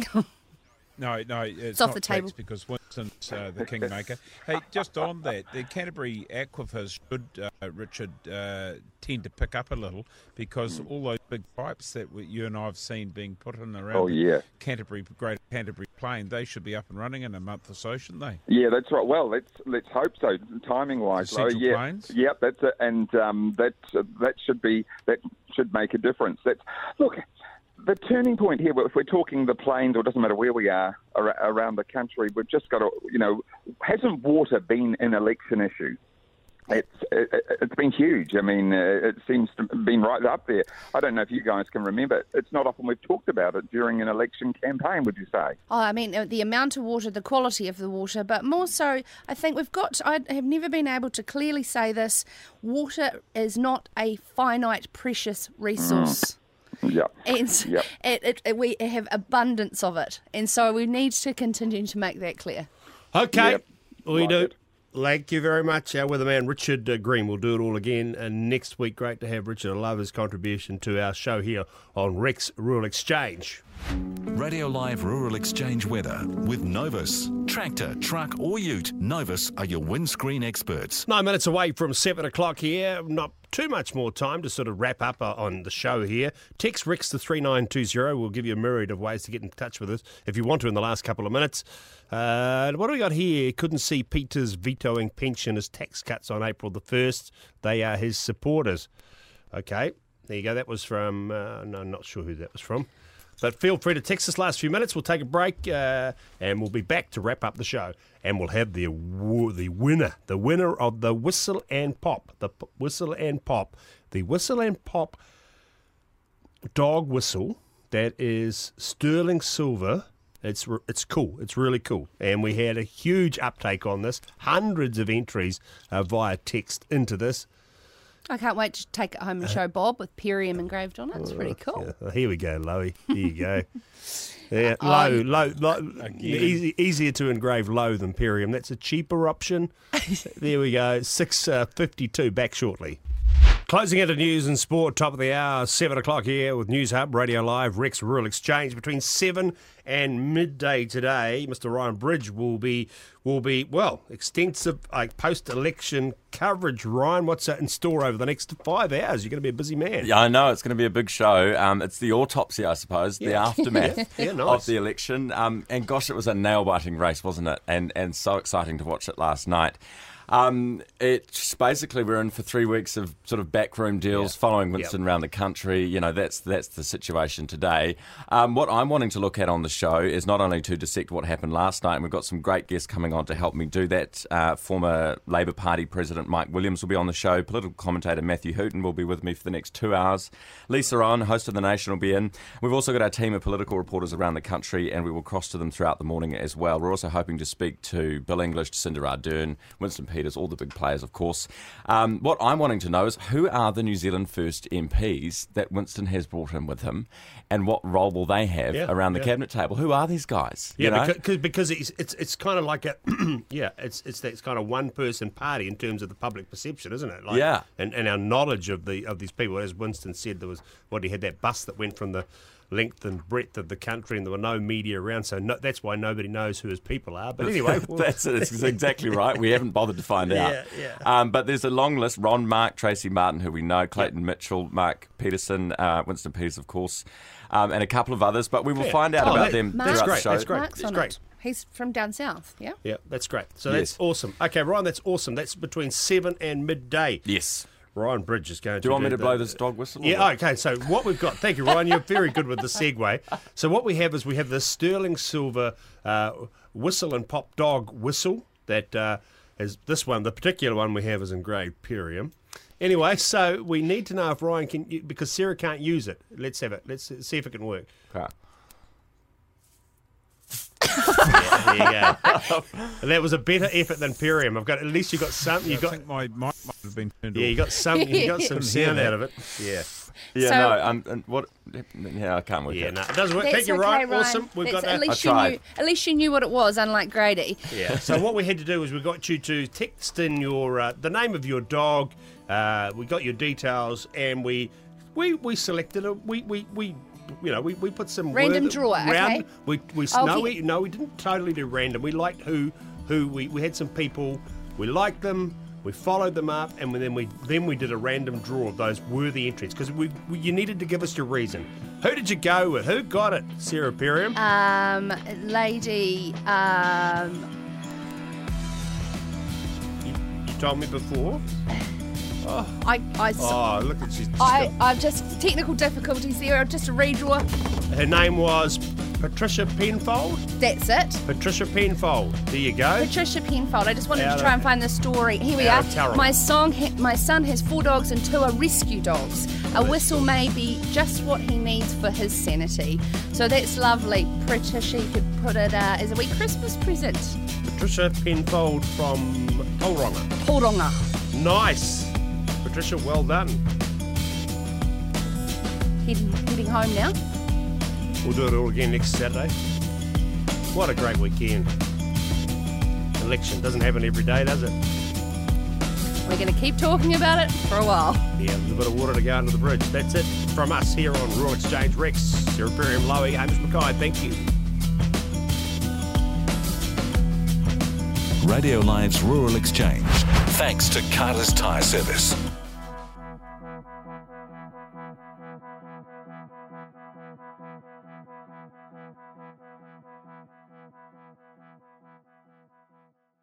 No, no, it's, It's off not the table. taxed because Winston's uh, the kingmaker. Hey, just on that, the Canterbury aquifers should, uh, Richard, uh, tend to pick up a little because all those big pipes that we, you and I have seen being put in around oh, yeah. the Canterbury, Greater Canterbury Plain, they should be up and running in a month or so, shouldn't they? Yeah, that's right. Well, let's let's hope so. Timing wise, The Central yeah, Plains? Yep, that's it. And um, that uh, that should be that should make a difference. That's look. The turning point here, if we're talking the plains, or it doesn't matter where we are ar- around the country, we've just got to, you know, hasn't water been an election issue? It's it, it's been huge. I mean, uh, it seems to have been right up there. I don't know if you guys can remember. It's not often we've talked about it during an election campaign, would you say? Oh, I mean, uh, the amount of water, the quality of the water, but more so, I think we've got, I have never been able to clearly say this, water is not a finite, precious resource. Mm. Yeah, and yep. it, it, it, we have abundance of it, and so we need to continue to make that clear. Okay, Yep. we Like do. it. Thank you very much, our weatherman Richard uh, Green. We'll do it all again and next week. Great to have Richard. I love his contribution to our show here on Rex Rural Exchange. Radio Live Rural Exchange weather with Novus. Tractor, truck or ute, Novus are your windscreen experts. Nine minutes away from seven o'clock here. Not too much more time to sort of wrap up uh, on the show here. Text Rex to three nine two zero. We'll give you a myriad of ways to get in touch with us if you want to in the last couple of minutes. Uh, what do we got here? Couldn't see Peters vetoing pensioners' tax cuts on April the first. They are his supporters. Okay, there you go. That was from, uh, no, I'm not sure who that was from. But feel free to text us last few minutes. We'll take a break uh, and we'll be back to wrap up the show. And we'll have the the winner, the winner of the Whistle and Pop, the p- Whistle and Pop, the Whistle and Pop dog whistle that is sterling silver. It's it's cool. It's really cool. And we had a huge uptake on this. Hundreds of entries uh, via text into this. I can't wait to take it home and show Bob with Perium engraved on it. It's pretty cool. Yeah. Here we go, Loey. Here you go. Yeah, low, Oh, low, low easy, easier to engrave low than Perium. That's a cheaper option. There we go. six fifty-two, back shortly. Closing into news and sport, top of the hour, seven o'clock here with News Hub, Radio Live, Rex Rural Exchange. Between seven and midday today, Mister Ryan Bridge will be, will be well, extensive uh, post-election coverage. Ryan, what's in store over the next five hours? You're going to be a busy man. Yeah, I know. It's going to be a big show. Um, it's the autopsy, I suppose, the Yeah. aftermath Yeah, yeah, nice. of the election. Um, and gosh, it was a nail-biting race, wasn't it? And, and so exciting to watch it last night. Um, it's basically we're in for three weeks of sort of backroom deals Yeah. following Winston Yep. around the country. You know, that's that's the situation today. Um, what I'm wanting to look at on the show is not only to dissect what happened last night, and we've got some great guests coming on to help me do that. Uh, former Labor Party President Mike Williams will be on the show. Political commentator Matthew Hooton will be with me for the next two hours. Lisa Owen, host of The Nation, will be in. We've also got our team of political reporters around the country, and we will cross to them throughout the morning as well. We're also hoping to speak to Bill English, Jacinda Ardern, Winston Peters, all the big players, of course. Um, what I'm wanting to know is who are the New Zealand First M Ps that Winston has brought in with him, and what role will they have Yeah, around the yeah. cabinet table? Who are these guys? Yeah, you know? because, because it's it's it's kind of like a yeah, it's it's that kind of one person party in terms of the public perception, isn't it? Like, Yeah. and, and our knowledge of the of these people, as Winston said, there was what he had that bus that went from the length and breadth of the country, and there were no media around, so no, that's why nobody knows who his people are. But anyway, well, that's, that's exactly right. We haven't bothered to find out. Yeah, yeah. Um, but there's a long list: Ron, Mark, Tracy Martin, who we know, Clayton yep. Mitchell, Mark Peterson, uh, Winston Peters, of course, um, and a couple of others. But we will yeah. find out oh, about that, them Mark, throughout great, the show. That's great. Mark's that's on great. it. He's from down south, yeah? Yeah, that's great. So yes. that's awesome. Okay, Ryan, that's awesome. That's between seven and midday. Yes. Ryan Bridge is going to do you want do me to the, blow this dog whistle? Yeah, okay. So what we've got, thank you, Ryan. You're very good with the segue. So what we have is we have the sterling silver uh, whistle and pop dog whistle that uh, is this one. The particular one we have is engraved Perium. Anyway, so we need to know if Ryan can, because Sarah can't use it. Let's have it. Let's see if it can work. Okay. Yeah, there you go. And that was a better effort than Perium. I've got at least you got something. You I got think my mic might have been turned yeah, off. you got some. You got some sound out of it. Yeah. Yeah, So- no, um, and what? Yeah, I can't work Yeah, it. no, it does work. That's Thank you, okay, Ryan. Ryan. Awesome. We've That's- got at that. least I you tried. knew. At least you knew what it was, unlike Grady. Yeah. So what we had to do is we got you to text in your uh, the name of your dog. Uh, we got your details, and we we we selected a we we we. You know, we, we put some Random word, drawer, round, okay. We we Okay. no we no we didn't totally do random. We liked who who we, we had some people we liked them. We followed them up, and then we then we did a random draw of those worthy entries because we, we you needed to give us your reason. Who did you go with? Who got it? Sarah Perium. Um, lady, um, you, you told me before. Oh, I, I, oh look at she's. I, I've just technical difficulties there. Just a redraw. Her name was Patricia Penfold. That's it. Patricia Penfold. There you go. Patricia Penfold. I just wanted Out to try of- and find the story. Here we out are. of Tauranga. My song. Ha- my son has four dogs and two are rescue dogs. A whistle may be just what he needs for his sanity. So that's lovely. Patricia, you could put it uh, as a wee Christmas present. Patricia Penfold from Tauranga. Tauranga. Nice. Patricia, well done. Heading, heading home now. We'll do it all again next Saturday. What a great weekend. Election doesn't happen every day, does it? We're going to keep talking about it for a while. Yeah, there's a bit of water to go under the bridge. That's it from us here on Rural Exchange. Rex, Sarah Perium, Lowy, Hamish Mackay, thank you. Radio Live's Rural Exchange. Thanks to Carter's Tyre Service.